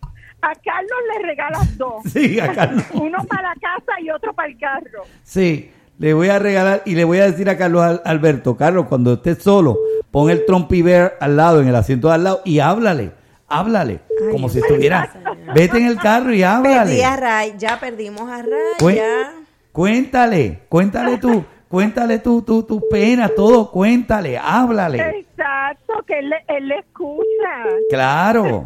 A Carlos le regalas dos. Sí, a Carlos. Uno para la casa y otro para el carro. Sí, le voy a regalar y le voy a decir a Carlos Al- Alberto, Carlos, cuando estés solo, pon el Trumpy Bear al lado, en el asiento de al lado y háblale, háblale, Ay, como Dios si mío, estuviera, señor. vete en el carro y Perdí háblale. a Ray, ya perdimos a Ray, Cuen- ya. Cuéntale, cuéntale tú, cuéntale tú, tú, tu pena, todo, cuéntale, háblale. Exacto, que él, le- él le escucha. Claro,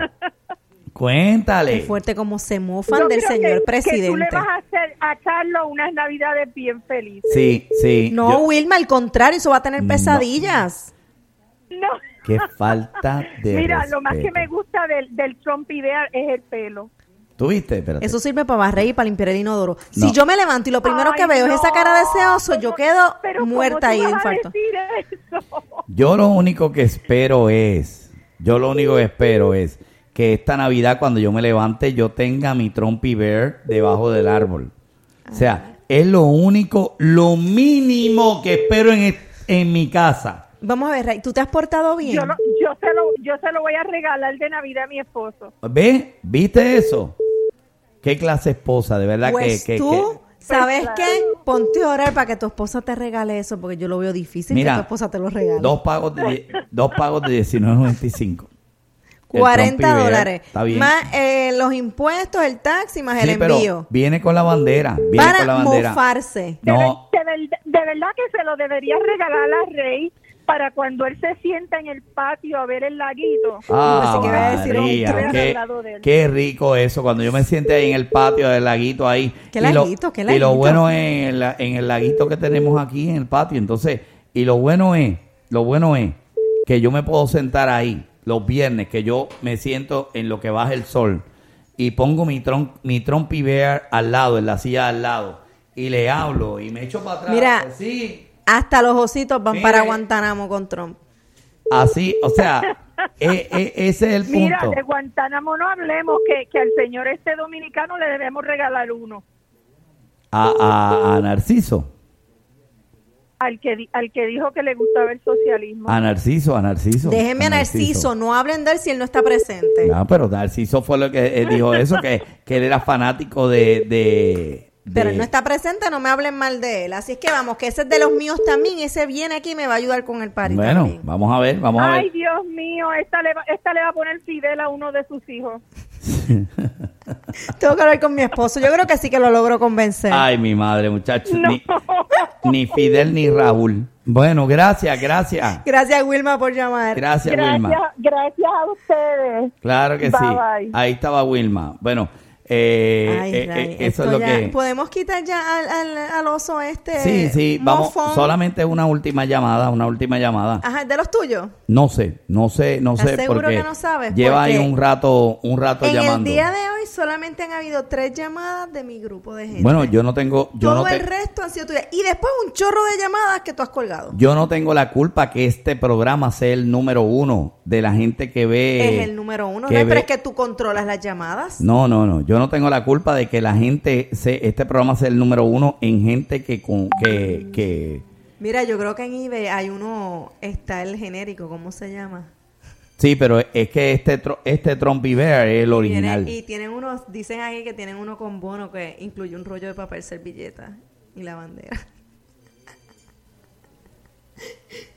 cuéntale. Qué fuerte como se mofan Yo del creo señor que- presidente. Que tú le vas a hacer a Carlos unas navidades bien felices. Sí, sí. No, yo- Wilma, al contrario, eso va a tener No. pesadillas. No. Qué falta de Mira, lo más que respeto. me gusta del, del Trump Ideal es el pelo. ¿Tú viste? Espérate. Eso sirve para barrer y para limpiar el inodoro. No. Si yo me levanto y lo primero Ay, que veo es esa no. cara deseoso, yo quedo Pero ¿cómo muerta tú ahí de vas a infarto. decir eso? Yo lo único que espero es, yo lo único que espero es que esta Navidad cuando yo me levante yo tenga mi Trumpy Bear debajo del árbol. O sea, es lo único, lo mínimo que espero en, en mi casa. Vamos a ver, Ray, ¿tú te has portado bien? Yo, lo- yo, se lo, yo se lo voy a regalar de Navidad a mi esposo. ¿Ves? ¿Viste eso? ¿Qué clase de esposa? De verdad Pues que... que- tú, que- ¿sabes Pues qué? Ponte a orar para que tu esposa te regale eso, porque yo lo veo difícil Mira, que tu esposa te lo regale. dos pagos de, die- dos pagos de diecinueve noventa y cinco. El cuarenta Trumpy Bear, dólares. Está bien. Más eh, los impuestos, el taxi, más Sí, el pero envío. viene con la bandera. Viene Para con la bandera. mofarse. De, No, ver- de ver- de verdad que se lo debería regalar a Rey para cuando él se sienta en el patio a ver el laguito. ah, Pensé que iba a decir un María, tren qué, al lado de él. qué rico eso, cuando yo me siente ahí en el patio del laguito ahí. ¿Qué y lo- laguito? ¿Qué Y laguito? lo bueno es en, la- en el laguito que tenemos aquí en el patio, entonces, y lo bueno es, lo bueno es que yo me puedo sentar ahí los viernes, que yo me siento en lo que baja el sol y pongo mi, tron, mi Trumpy Bear al lado, en la silla al lado, y le hablo y me echo para atrás. Mira, así, hasta los ositos van Mire. para Guantánamo con Trump. así, o sea, e- e- ese es el punto. Mira, de Guantánamo no hablemos, que, que al señor este dominicano le debemos regalar uno. A, a, a Narciso. Al que, di- al que dijo que le gustaba el socialismo. A Narciso, a Narciso. Déjenme a Narciso, no hablen de él si él no está presente. No, pero Narciso fue lo que él dijo eso, que, que él era fanático de... de, de- Pero él no está presente, no me hablen mal de él. Así es que vamos, que ese es de los míos también. Ese viene aquí y me va a ayudar con el party Bueno, también. vamos a ver, vamos a Ay, ver. Dios mío, esta le, va, esta le va a poner Fidel a uno de sus hijos. Tengo que hablar con mi esposo. Yo creo que sí que lo logro convencer. Ay, mi madre, muchachos. No. Ni, ni Fidel ni Raúl. Bueno, gracias, gracias. Gracias, Wilma, por llamar. Gracias, Gracias, Wilma. gracias a ustedes. Claro que Bye, sí. bye. Ahí estaba Wilma. Bueno, Eh, Ay, eh, Ray, eh, eso es esto lo ya- que... ¿Podemos quitar ya al, al, al oso este? Sí, sí, vamos, mofón? solamente una última llamada, una última llamada. Ajá, ¿de los tuyos? No sé, no sé, no ¿Estás sé, seguro porque que no sabes? lleva Porque ahí un rato, un rato En llamando. el día de hoy solamente han habido tres llamadas de mi grupo de gente. Bueno, yo no tengo, yo Todo no el te- resto han sido tuyas. Y después un chorro de llamadas que tú has colgado. yo no tengo la culpa que este programa sea el número uno de la gente que ve. Es el número uno, que ¿no? ve- Pero es que tú controlas las llamadas. No, no, no. Yo no tengo la culpa de que la gente, se, este programa sea el número uno en gente que, con, que, que, Mira, yo creo que en eBay hay uno, está el genérico, ¿cómo se llama? sí, pero es que este, tro- este Trumpy Bear es el original. Viene- y tienen unos, dicen ahí que tienen uno con bono que incluye un rollo de papel servilleta y la bandera.